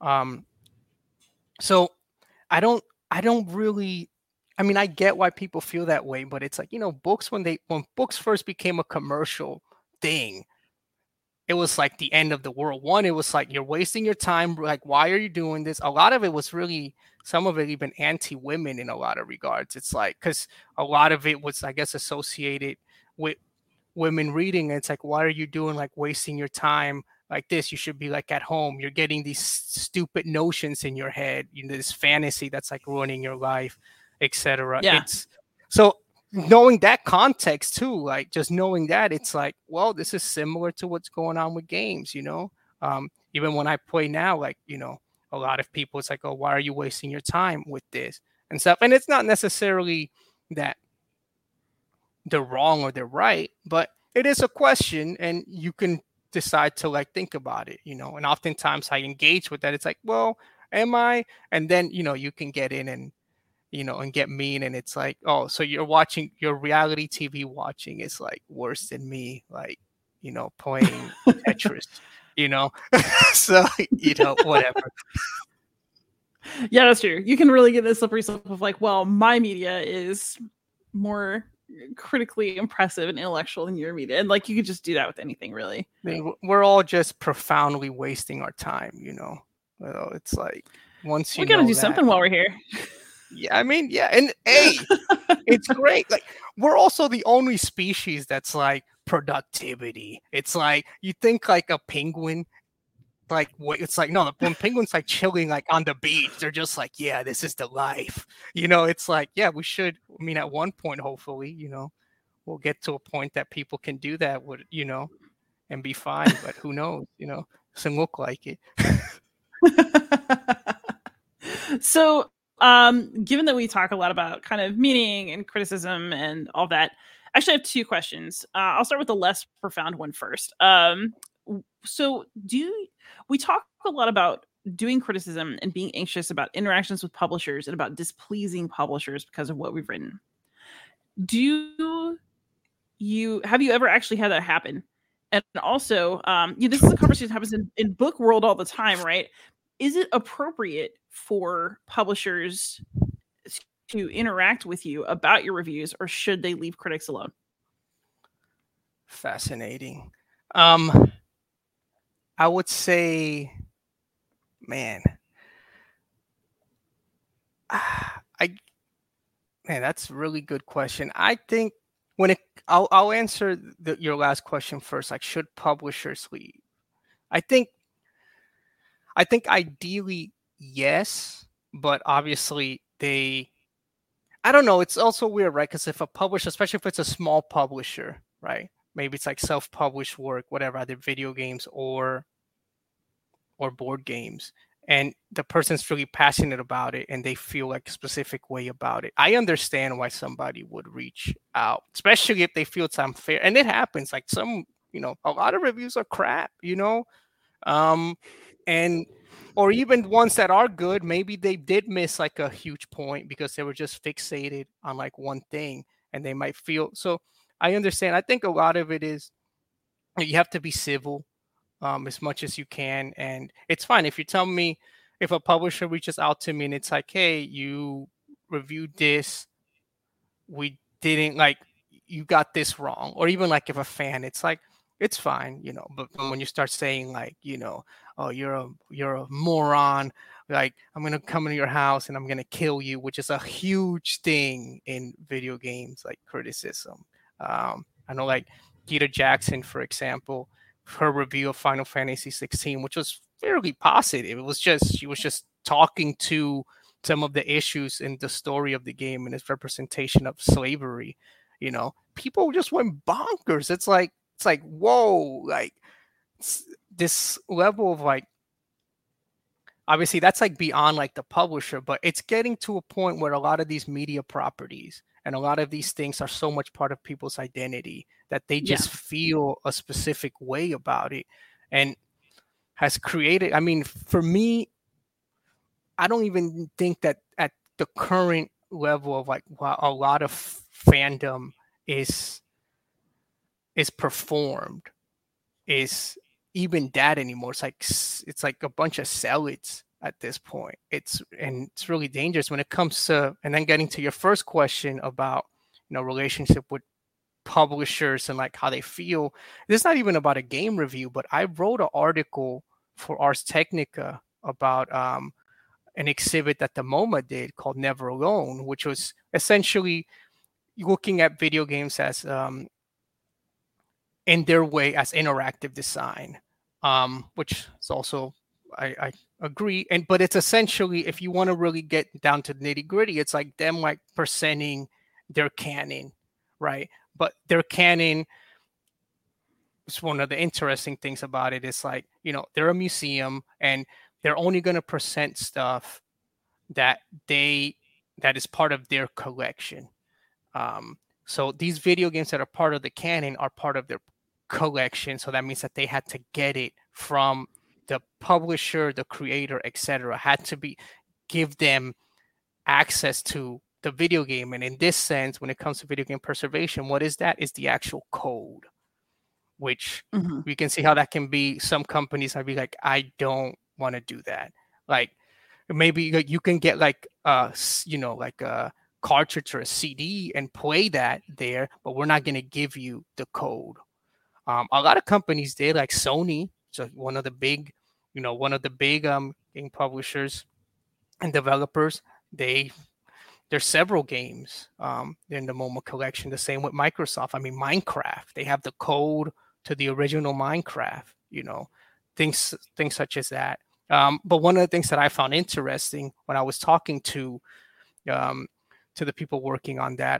So I don't really, I mean, I get why people feel that way, but it's like, books, when books first became a commercial thing, it was like the end of the world. One, it was like, you're wasting your time. Like, why are you doing this? A lot of it was really, some of it even anti-women in a lot of regards. It's like, because a lot of it was, I guess, associated with women reading. And it's like, why are you doing, like, wasting your time like this? You should be like at home. You're getting these stupid notions in your head, this fantasy that's like ruining your life, etc. Yeah. So knowing that context too, like just knowing that, it's like, well, this is similar to what's going on with games, even when I play now, like, a lot of people, it's like, oh, why are you wasting your time with this and stuff? And it's not necessarily that they're wrong or they're right, but it is a question, and you can decide to like think about it, and oftentimes I engage with that. It's like, well, am I? And then, you can get in and, and get mean. And it's like, oh, so your reality TV watching is like worse than me, like, playing Tetris, so, whatever. Yeah, that's true. You can really get this slippery slope of like, well, my media is more critically impressive and intellectual than your media. And like, you could just do that with anything, really. I mean, we're all just profoundly wasting our time, Well, it's like, once we gotta do something while we're here. Yeah, I mean, yeah, and hey, it's great. Like, we're also the only species that's like productivity. It's like, you think like a penguin, like, it's like, no, when penguins like chilling like on the beach, they're just like, yeah, this is the life. It's like, yeah, we should. I mean, at one point, hopefully, we'll get to a point that people can do that with, and be fine. But who knows? Doesn't look like it. So, given that we talk a lot about kind of meaning and criticism and all that, actually I have two questions. I'll start with the less profound one first. So we talk a lot about doing criticism and being anxious about interactions with publishers and about displeasing publishers because of what we've written. Have you ever actually had that happen? And also, this is a conversation that happens in book world all the time, right? Is it appropriate for publishers to interact with you about your reviews, or should they leave critics alone? Fascinating. I would say, man, that's a really good question. I think I'll answer your last question first. Like, should publishers leave? I think ideally, yes, but obviously I don't know. It's also weird, right? Because if a publisher, especially if it's a small publisher, right? Maybe it's like self-published work, whatever, either video games or board games, and the person's really passionate about it and they feel like a specific way about it. I understand why somebody would reach out, especially if they feel it's unfair. And it happens. Like, some, a lot of reviews are crap, and or even ones that are good, maybe they did miss like a huge point because they were just fixated on like one thing, and they might feel. So I understand. I think a lot of it is you have to be civil as much as you can, and it's fine if you tell me, if a publisher reaches out to me and it's like, hey, you reviewed this, we didn't like, you got this wrong, or even like if a fan, it's like, it's fine, but when you start saying like, oh, you're a moron, like, I'm going to come into your house and I'm going to kill you, which is a huge thing in video games, like criticism. I know like Gita Jackson, for example, her review of Final Fantasy 16, which was fairly positive. It was just, she was just talking to some of the issues in the story of the game and its representation of slavery. People just went bonkers. It's like, whoa, like this level of like obviously that's like beyond like the publisher, but it's getting to a point where a lot of these media properties and a lot of these things are so much part of people's identity that they just feel a specific way about it, and has created, I mean, for me, I don't even think that at the current level of like a lot of fandom is performed is even that anymore. It's like a bunch of zealots at this point. It's really dangerous when it comes to, and then getting to your first question about, relationship with publishers and like how they feel. This is not even about a game review, but I wrote an article for Ars Technica about an exhibit that the MoMA did called Never Alone, which was essentially looking at video games as in their way as interactive design, which is also, I agree. But it's essentially, if you want to really get down to the nitty gritty, it's like them like presenting their canon, right? But their canon, it's one of the interesting things about it is like, they're a museum and they're only going to present stuff that is part of their collection. So these video games that are part of the canon are part of their collection. So that means that they had to get it from the publisher, the creator, etc. Had to give them access to the video game. And in this sense, when it comes to video game preservation, what is that? Is the actual code, which we can see how that can be. Some companies might be like, I don't want to do that. Like maybe you can get like like a cartridge or a CD and play that there, but we're not going to give you the code. A lot of companies did, like Sony, so one of the big game publishers and developers. There's several games in the MoMA collection. The same with Microsoft. I mean, Minecraft, they have the code to the original Minecraft. Things such as that. But one of the things that I found interesting when I was talking to the people working on that,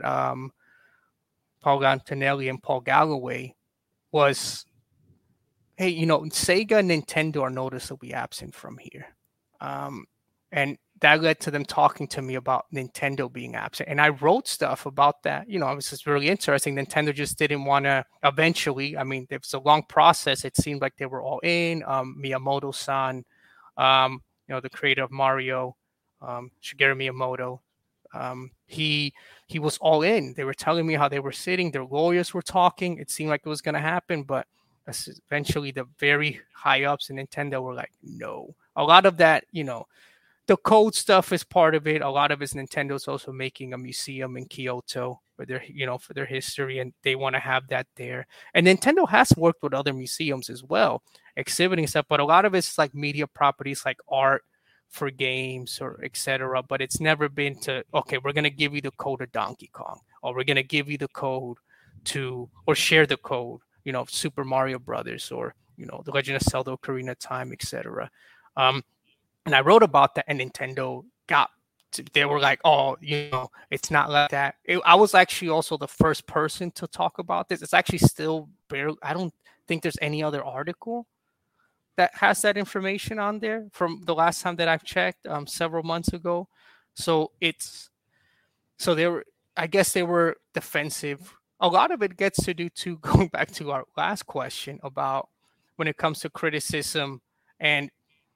Paul Antonelli and Paul Galloway, was, hey, Sega and Nintendo are noticeably absent from here. And that led to them talking to me about Nintendo being absent. And I wrote stuff about that. It was just really interesting. Nintendo just didn't want to eventually. I mean, it was a long process. It seemed like they were all in. Miyamoto-san, the creator of Mario, Shigeru Miyamoto, he was all in. They were telling me how they were sitting. Their lawyers were talking. It seemed like it was going to happen. But eventually the very high ups in Nintendo were like, no. A lot of that, the code stuff is part of it. A lot of it is Nintendo's also making a museum in Kyoto for their, for their history, and they want to have that there. And Nintendo has worked with other museums as well, exhibiting stuff, but a lot of it's like media properties, like art for games or etc. But it's never been to, okay, we're going to give you the code of Donkey Kong, or we're going to give you the code to, or share the code, Super Mario Brothers, or, The Legend of Zelda Ocarina of Time, etc. And I wrote about that, and Nintendo they were like, oh, it's not like that. I was actually also the first person to talk about this. It's actually still barely, I don't think there's any other article that has that information on there from the last time that I've checked, several months ago. So I guess they were defensive. A lot of it gets to do to going back to our last question about when it comes to criticism and,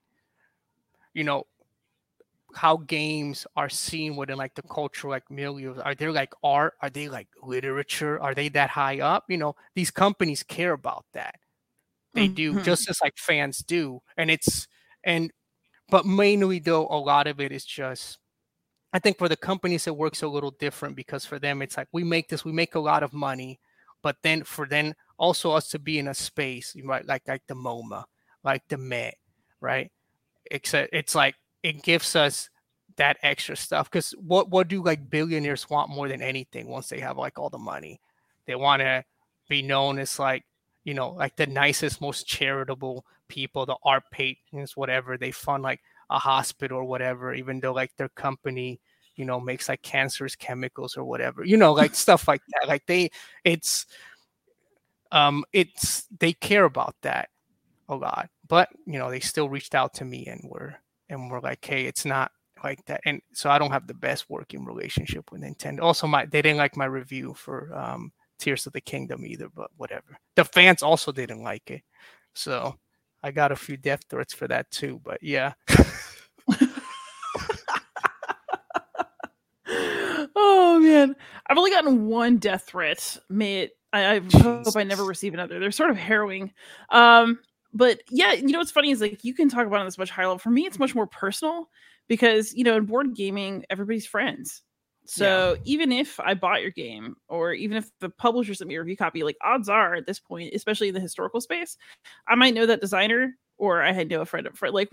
how games are seen within like the cultural like milieu. Are they like art? Are they like literature? Are they that high up? These companies care about that. They do, just as like fans do. But mainly though, a lot of it is just, I think for the companies it works a little different, because for them it's like, we make a lot of money, but then also us to be in a space, right? Like the MoMA, like the Met, right? It's like, it gives us that extra stuff, because what do like billionaires want more than anything once they have like all the money? They want to be known as like, like the nicest, most charitable people, the art patrons, whatever. They fund like a hospital or whatever, even though like their company, makes like cancerous chemicals or whatever, like stuff like that. Like they care about that a lot. But they still reached out to me and and we're like, hey, it's not like that. And so I don't have the best working relationship with Nintendo. Also, they didn't like my review for Tears of the Kingdom either, but whatever. The fans also didn't like it. So I got a few death threats for that too, but yeah. Oh man, I've only gotten one death threat. I hope I never receive another. They're sort of harrowing. But yeah, what's funny is like you can talk about it on this much higher level. For me, it's much more personal because in board gaming, everybody's friends. So even if I bought your game, or even if the publisher sent me a review copy, like odds are at this point, especially in the historical space, I might know that designer, or I had know a friend of friend. Like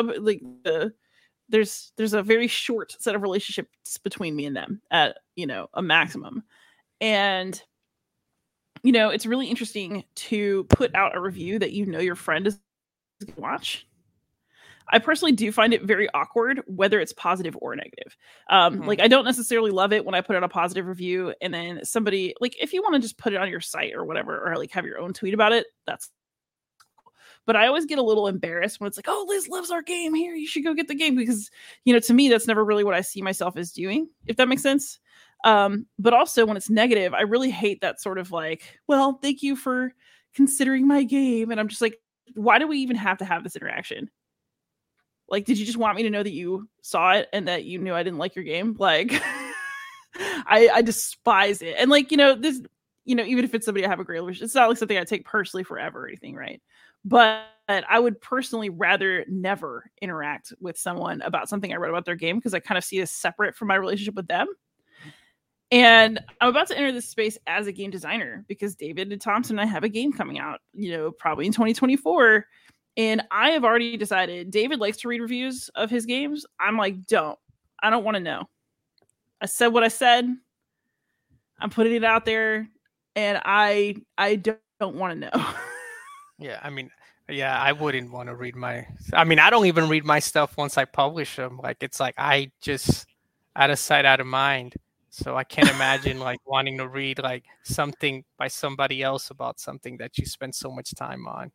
there's a very short set of relationships between me and them at a maximum, and it's really interesting to put out a review that your friend is going to watch. I personally do find it very awkward, whether it's positive or negative. Like, I don't necessarily love it when I put out a positive review and then somebody, like, if you want to just put it on your site or whatever, or like have your own tweet about it, that's cool. But I always get a little embarrassed when it's like, oh, Liz loves our game. Here, you should go get the game. Because, to me, that's never really what I see myself as doing, if that makes sense. But also when it's negative, I really hate that sort of like, well, thank you for considering my game. And I'm just like, why do we even have to have this interaction? Like, did you just want me to know that you saw it and that you knew I didn't like your game? Like, I despise it. And like, this, even if it's somebody I have a great relationship, it's not like something I take personally forever or anything, right? But I would personally rather never interact with someone about something I read about their game, because I kind of see it as separate from my relationship with them. And I'm about to enter this space as a game designer because David and Thompson and I have a game coming out, probably in 2024. And I have already decided David likes to read reviews of his games. I'm like, I don't want to know. I said what I said. I'm putting it out there, and I don't want to know. Yeah, I mean, I wouldn't want to read I don't even read my stuff once I publish them. Like, it's like I just out of sight, out of mind. So I can't imagine like wanting to read like something by somebody else about something that you spend so much time on.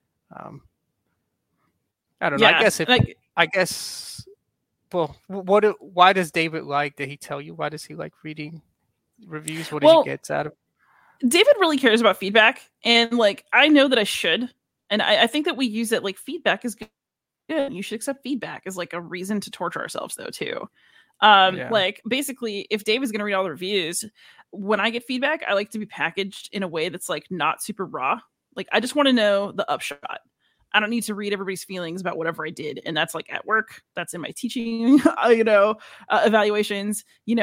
I don't know. I guess. Well, why does David like? Did he tell you why does he like reading reviews? What does he get out of? David really cares about feedback, and like I know that I should, and I think that we use it like feedback is good. You should accept feedback as like a reason to torture ourselves though too. Like basically, if David's going to read all the reviews, when I get feedback, I like to be packaged in a way that's like not super raw. Like I just want to know the upshot. I don't need to read everybody's feelings about whatever I did. And that's like at work, that's in my teaching, evaluations,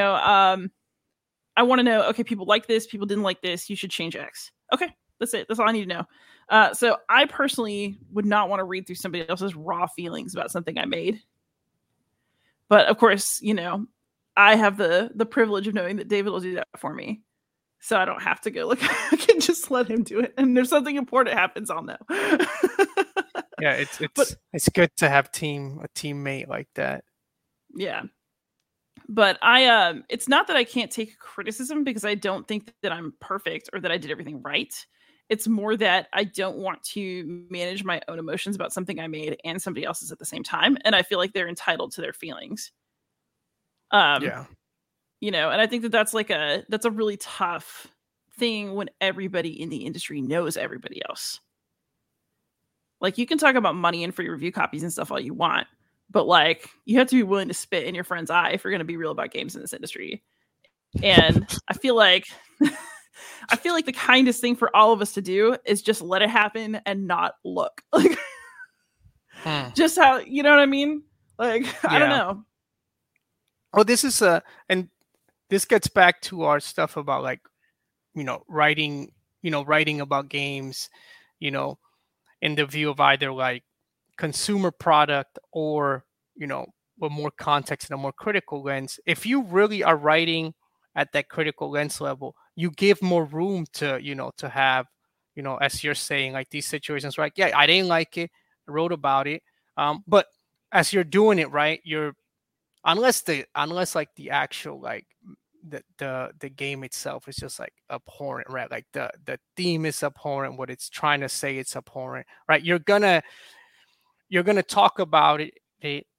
I want to know, okay, people like this, people didn't like this. You should change X. Okay. That's it. That's all I need to know. So I personally would not want to read through somebody else's raw feelings about something I made. But of course, I have the privilege of knowing that David will do that for me. So I don't have to go look. I can just let him do it. And if something important happens, I'll know. Yeah, it's good to have a teammate like that. Yeah. But it's not that I can't take criticism because I don't think that I'm perfect or that I did everything right. It's more that I don't want to manage my own emotions about something I made and somebody else's at the same time. And I feel like they're entitled to their feelings. And I think that's a really tough thing when everybody in the industry knows everybody else. Like you can talk about money and free review copies and stuff all you want, but like you have to be willing to spit in your friend's eye if you're going to be real about games in this industry. And I feel like the kindest thing for all of us to do is just let it happen and not look. Like just how, you know what I mean? Like, I don't know. Well, this is and this gets back to our stuff about like, writing about games, in the view of either like consumer product or, with more context and a more critical lens. If you really are writing at that critical lens level, you give more room to, to have, as you're saying, like these situations, right? Yeah, I didn't like it. I wrote about it. But as you're doing it, right, unless like the actual, like the game itself is just like abhorrent, right? Like the theme is abhorrent, what it's trying to say, it's abhorrent, right? You're gonna talk about it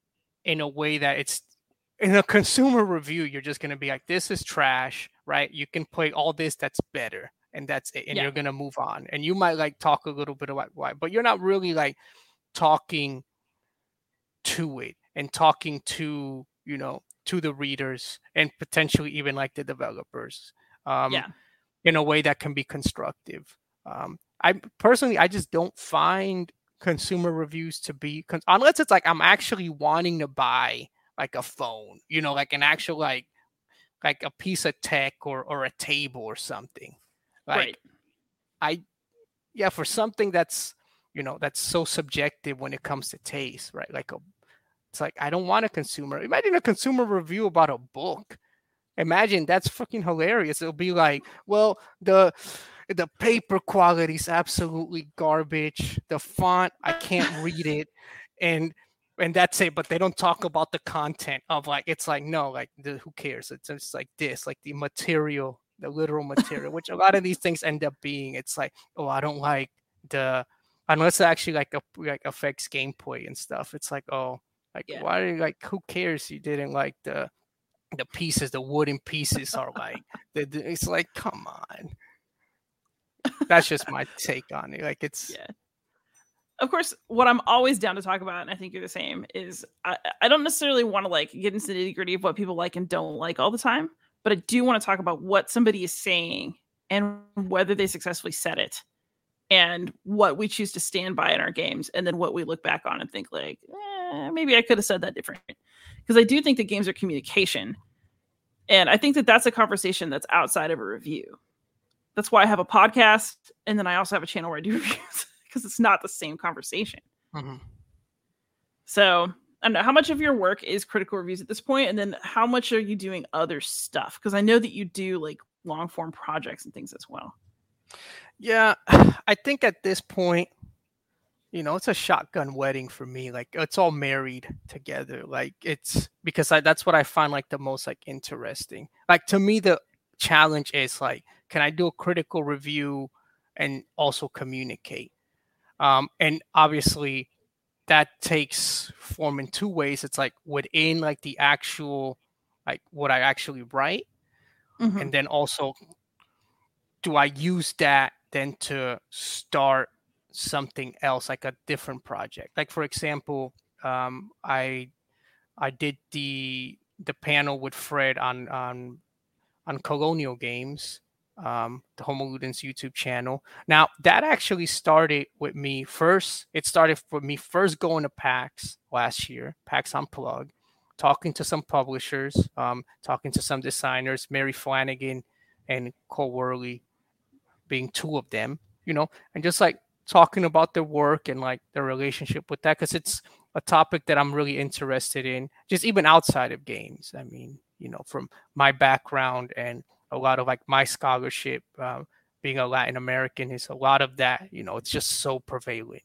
in a way that it's in a consumer review, you're just going to be like, this is trash, right? You can play all this that's better, and that's it. And you're going to move on. And you might like talk a little bit about why, but you're not really like talking to it and talking to, you know, to the readers and potentially even like the developers in a way that can be constructive. I personally, I just don't find consumer reviews to be, unless it's like I'm actually wanting to buy like a phone, you know, like an actual like a piece of tech or a table or something. Like for something that's, you know, that's so subjective when it comes to taste, right? Like it's like, I don't want a consumer. Imagine a consumer review about a book. Imagine, that's fucking hilarious. It'll be like, well, the paper quality is absolutely garbage. The font, I can't read it. And that's it. But they don't talk about the content of like, it's like, no, like who cares? It's just like this, like the material, the literal material, which a lot of these things end up being. It's like, oh, I don't like unless it actually like affects gameplay and stuff. It's like, oh, like why, like who cares? You didn't like the pieces, the wooden pieces are like, it's like, come on. That's just my take on it. Like it's Of course, what I'm always down to talk about, and I think you're the same, is I don't necessarily want to like get into the nitty-gritty of what people like and don't like all the time, but I do want to talk about what somebody is saying and whether they successfully said it, and what we choose to stand by in our games, and then what we look back on and think like, maybe I could have said that different. Because I do think that games are communication, and I think that that's a conversation that's outside of a review. That's why I have a podcast, and then I also have a channel where I do reviews. Because it's not the same conversation. Mm-hmm. So I don't know, how much of your work is critical reviews at this point, and then how much are you doing other stuff? Because I know that you do like long form projects and things as well. Yeah, I think at this point, you know, it's a shotgun wedding for me. Like it's all married together. Like it's because that's what I find like the most like interesting. Like to me, the challenge is like, can I do a critical review and also communicate? And obviously that takes form in two ways. It's like within like the actual, like what I actually write. Mm-hmm. And then also, do I use that then to start something else, like a different project? Like, for example, I did the panel with Fred on Colonial Games. The Homo Ludens YouTube channel. Now that actually started with me first. It started with me first going to PAX last year, PAX Unplugged, talking to some publishers, talking to some designers, Mary Flanagan and Cole Worley being two of them, you know, and just like talking about their work and like their relationship with that, because it's a topic that I'm really interested in, just even outside of games. I mean, you know, from my background and a lot of like my scholarship, being a Latin American, is a lot of that, you know, it's just so prevalent.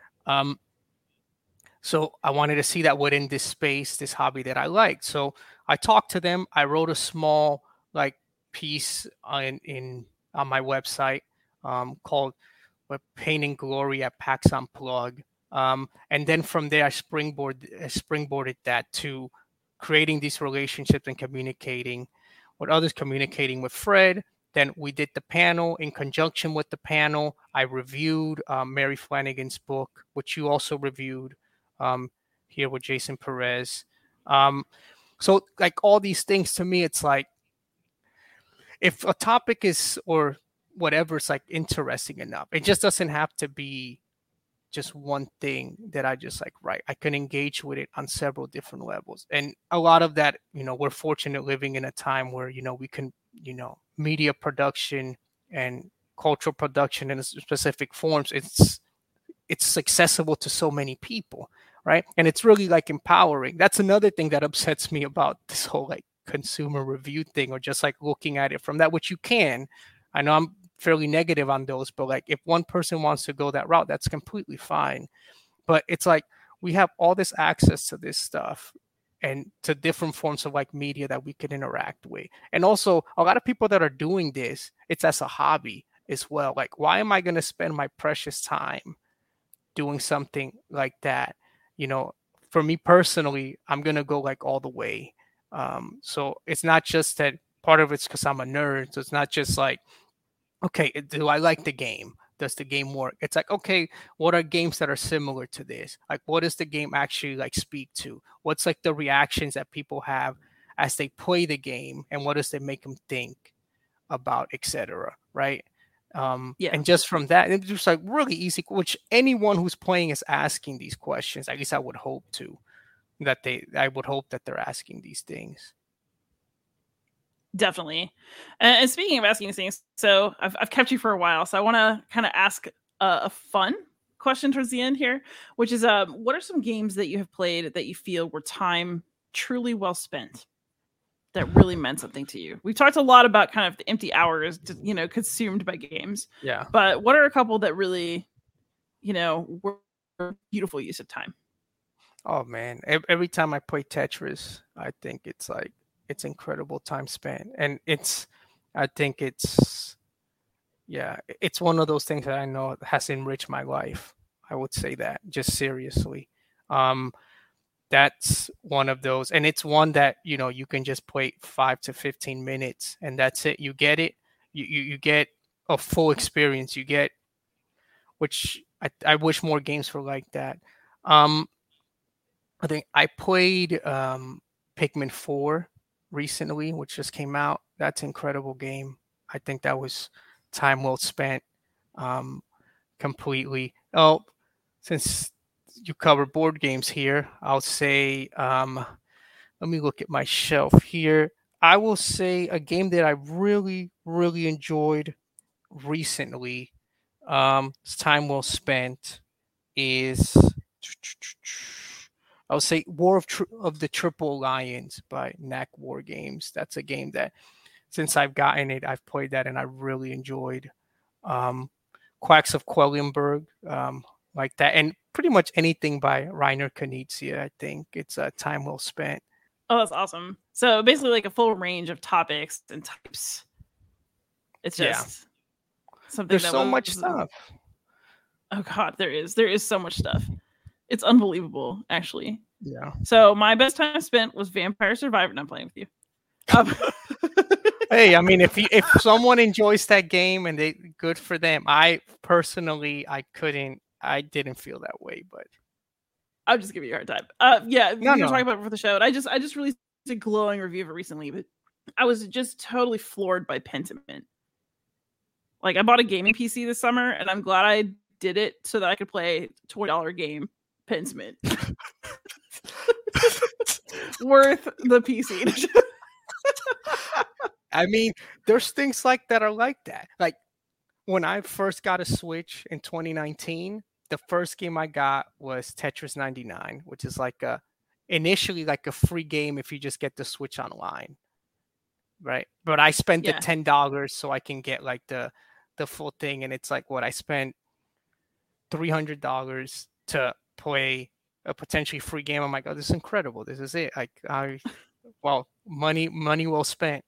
So I wanted to see that within this space, this hobby that I liked. So I talked to them. I wrote a small like piece on my website called Pain and Glory at PAX Unplugged. And then from there, I springboarded that to creating these relationships and communicating with others, communicating with Fred. Then we did the panel. In conjunction with the panel, I reviewed Mary Flanagan's book, which you also reviewed here with Jason Perez. So like all these things, to me, it's like, if a topic is, or whatever, it's like interesting enough, it just doesn't have to be just one thing that I just like, right, I can engage with it on several different levels. And a lot of that, you know, we're fortunate living in a time where, you know, we can, you know, media production and cultural production in specific forms, it's accessible to so many people, right? And it's really like empowering. That's another thing that upsets me about this whole like consumer review thing, or just like looking at it from that, which you can. I know I'm fairly negative on those, but like if one person wants to go that route, that's completely fine. But it's like we have all this access to this stuff and to different forms of like media that we can interact with. And also a lot of people that are doing this, it's as a hobby as well. Like, why am I going to spend my precious time doing something like that, you know, for me personally, I'm gonna go like all the way. So it's not just that part of it's because I'm a nerd. So it's not just like, okay, do I like the game? Does the game work? It's like, okay, what are games that are similar to this? Like, what does the game actually like speak to? What's like the reactions that people have as they play the game, and what does it make them think about, etc. Right? And just from that, it's just like really easy, which anyone who's playing is asking these questions. At least I would hope I would hope that they're asking these things. Definitely. And speaking of asking these things, so I've kept you for a while, so I want to kind of ask a fun question towards the end here, which is, what are some games that you have played that you feel were time truly well spent, that really meant something to you? We've talked a lot about kind of the empty hours, consumed by games. Yeah. But what are a couple that really, were beautiful use of time? Oh man, every time I play Tetris, I think it's incredible time spent, and it's one of those things that I know has enriched my life. I would say that, just seriously. That's one of those, and it's one that you can just play 5 to 15 minutes, and that's it. You get it. You get a full experience. You get, which I wish more games were like that. I think I played Pikmin 4 recently, which just came out. That's an incredible game. I think that was time well spent, completely. Oh, since you cover board games here, I'll say, let me look at my shelf here. I will say a game that I really, really enjoyed recently, it's time well spent, is, I would say, War of the Triple Alliance by Knack War Games. That's a game that, since I've gotten it, I've played that and I really enjoyed. Quacks of Quellenberg, like that, and pretty much anything by Reiner Knizia. I think it's a time well spent. Oh, that's awesome. So basically like a full range of topics and types. It's just something. There's so much stuff. Oh God, there is so much stuff. It's unbelievable, actually. Yeah. So my best time spent was Vampire Survivor, and I'm playing with you. Hey, I mean, if someone enjoys that game and good for them. I personally, I didn't feel that way, but I'll just give you a hard time. We were talking about it for the show, and I just released a glowing review of it recently, but I was just totally floored by Pentiment. Like, I bought a gaming PC this summer, and I'm glad I did it so that I could play $20 game Pentiment. Worth the PC. I mean, there's things like that are like that. Like, when I first got a Switch in 2019, the first game I got was Tetris 99, which is initially like a free game if you just get the Switch online, right? But I spent the $10 so I can get like the full thing, and it's like, what, I spent $300 to play a potentially free game. I'm like, oh, this is incredible. This is it. Like, money well spent.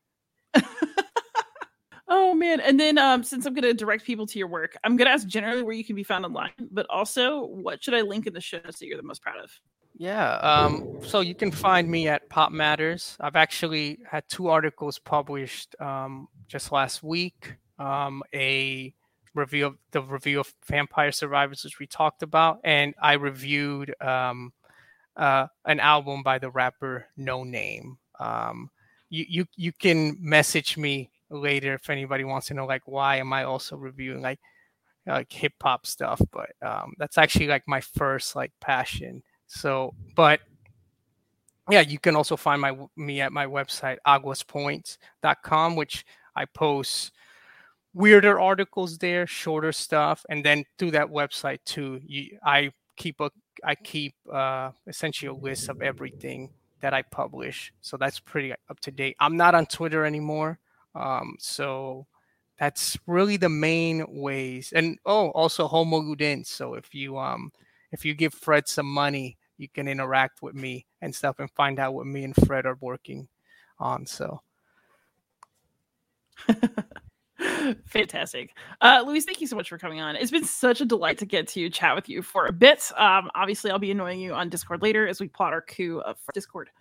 Oh man. And then since I'm going to direct people to your work, I'm going to ask generally where you can be found online, but also what should I link in the show notes that you're the most proud of? Yeah. So you can find me at Pop Matters. I've actually had 2 articles published just last week. A review of Vampire Survivors, which we talked about, and I reviewed an album by the rapper No Name. You can message me later if anybody wants to know, like, why am I also reviewing like hip hop stuff, but that's actually like my first like passion. So, but yeah, you can also find me at my website aguaspoints.com, which I post weirder articles there, shorter stuff, and then through that website too, I keep essentially a list of everything that I publish. So that's pretty up to date. I'm not on Twitter anymore. So that's really the main ways. And also Homo Ludens. So if you give Fred some money, you can interact with me and stuff and find out what me and Fred are working on. So Fantastic. Luis, thank you so much for coming on. It's been such a delight to get to chat with you for a bit. Obviously, I'll be annoying you on Discord later as we plot our coup of Discord.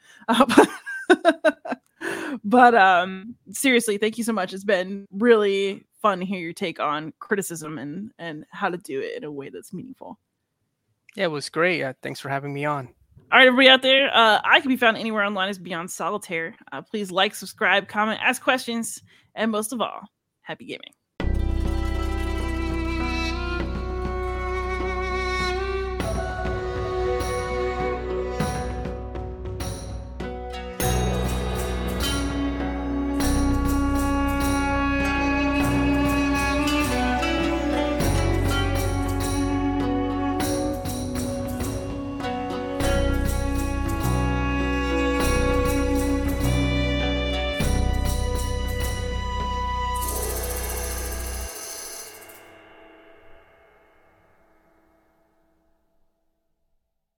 But seriously, thank you so much. It's been really fun to hear your take on criticism and how to do it in a way that's meaningful. Yeah, it was great. Thanks for having me on. All right, everybody out there, I can be found anywhere online as Beyond Solitaire. Please like, subscribe, comment, ask questions, and most of all, happy gaming.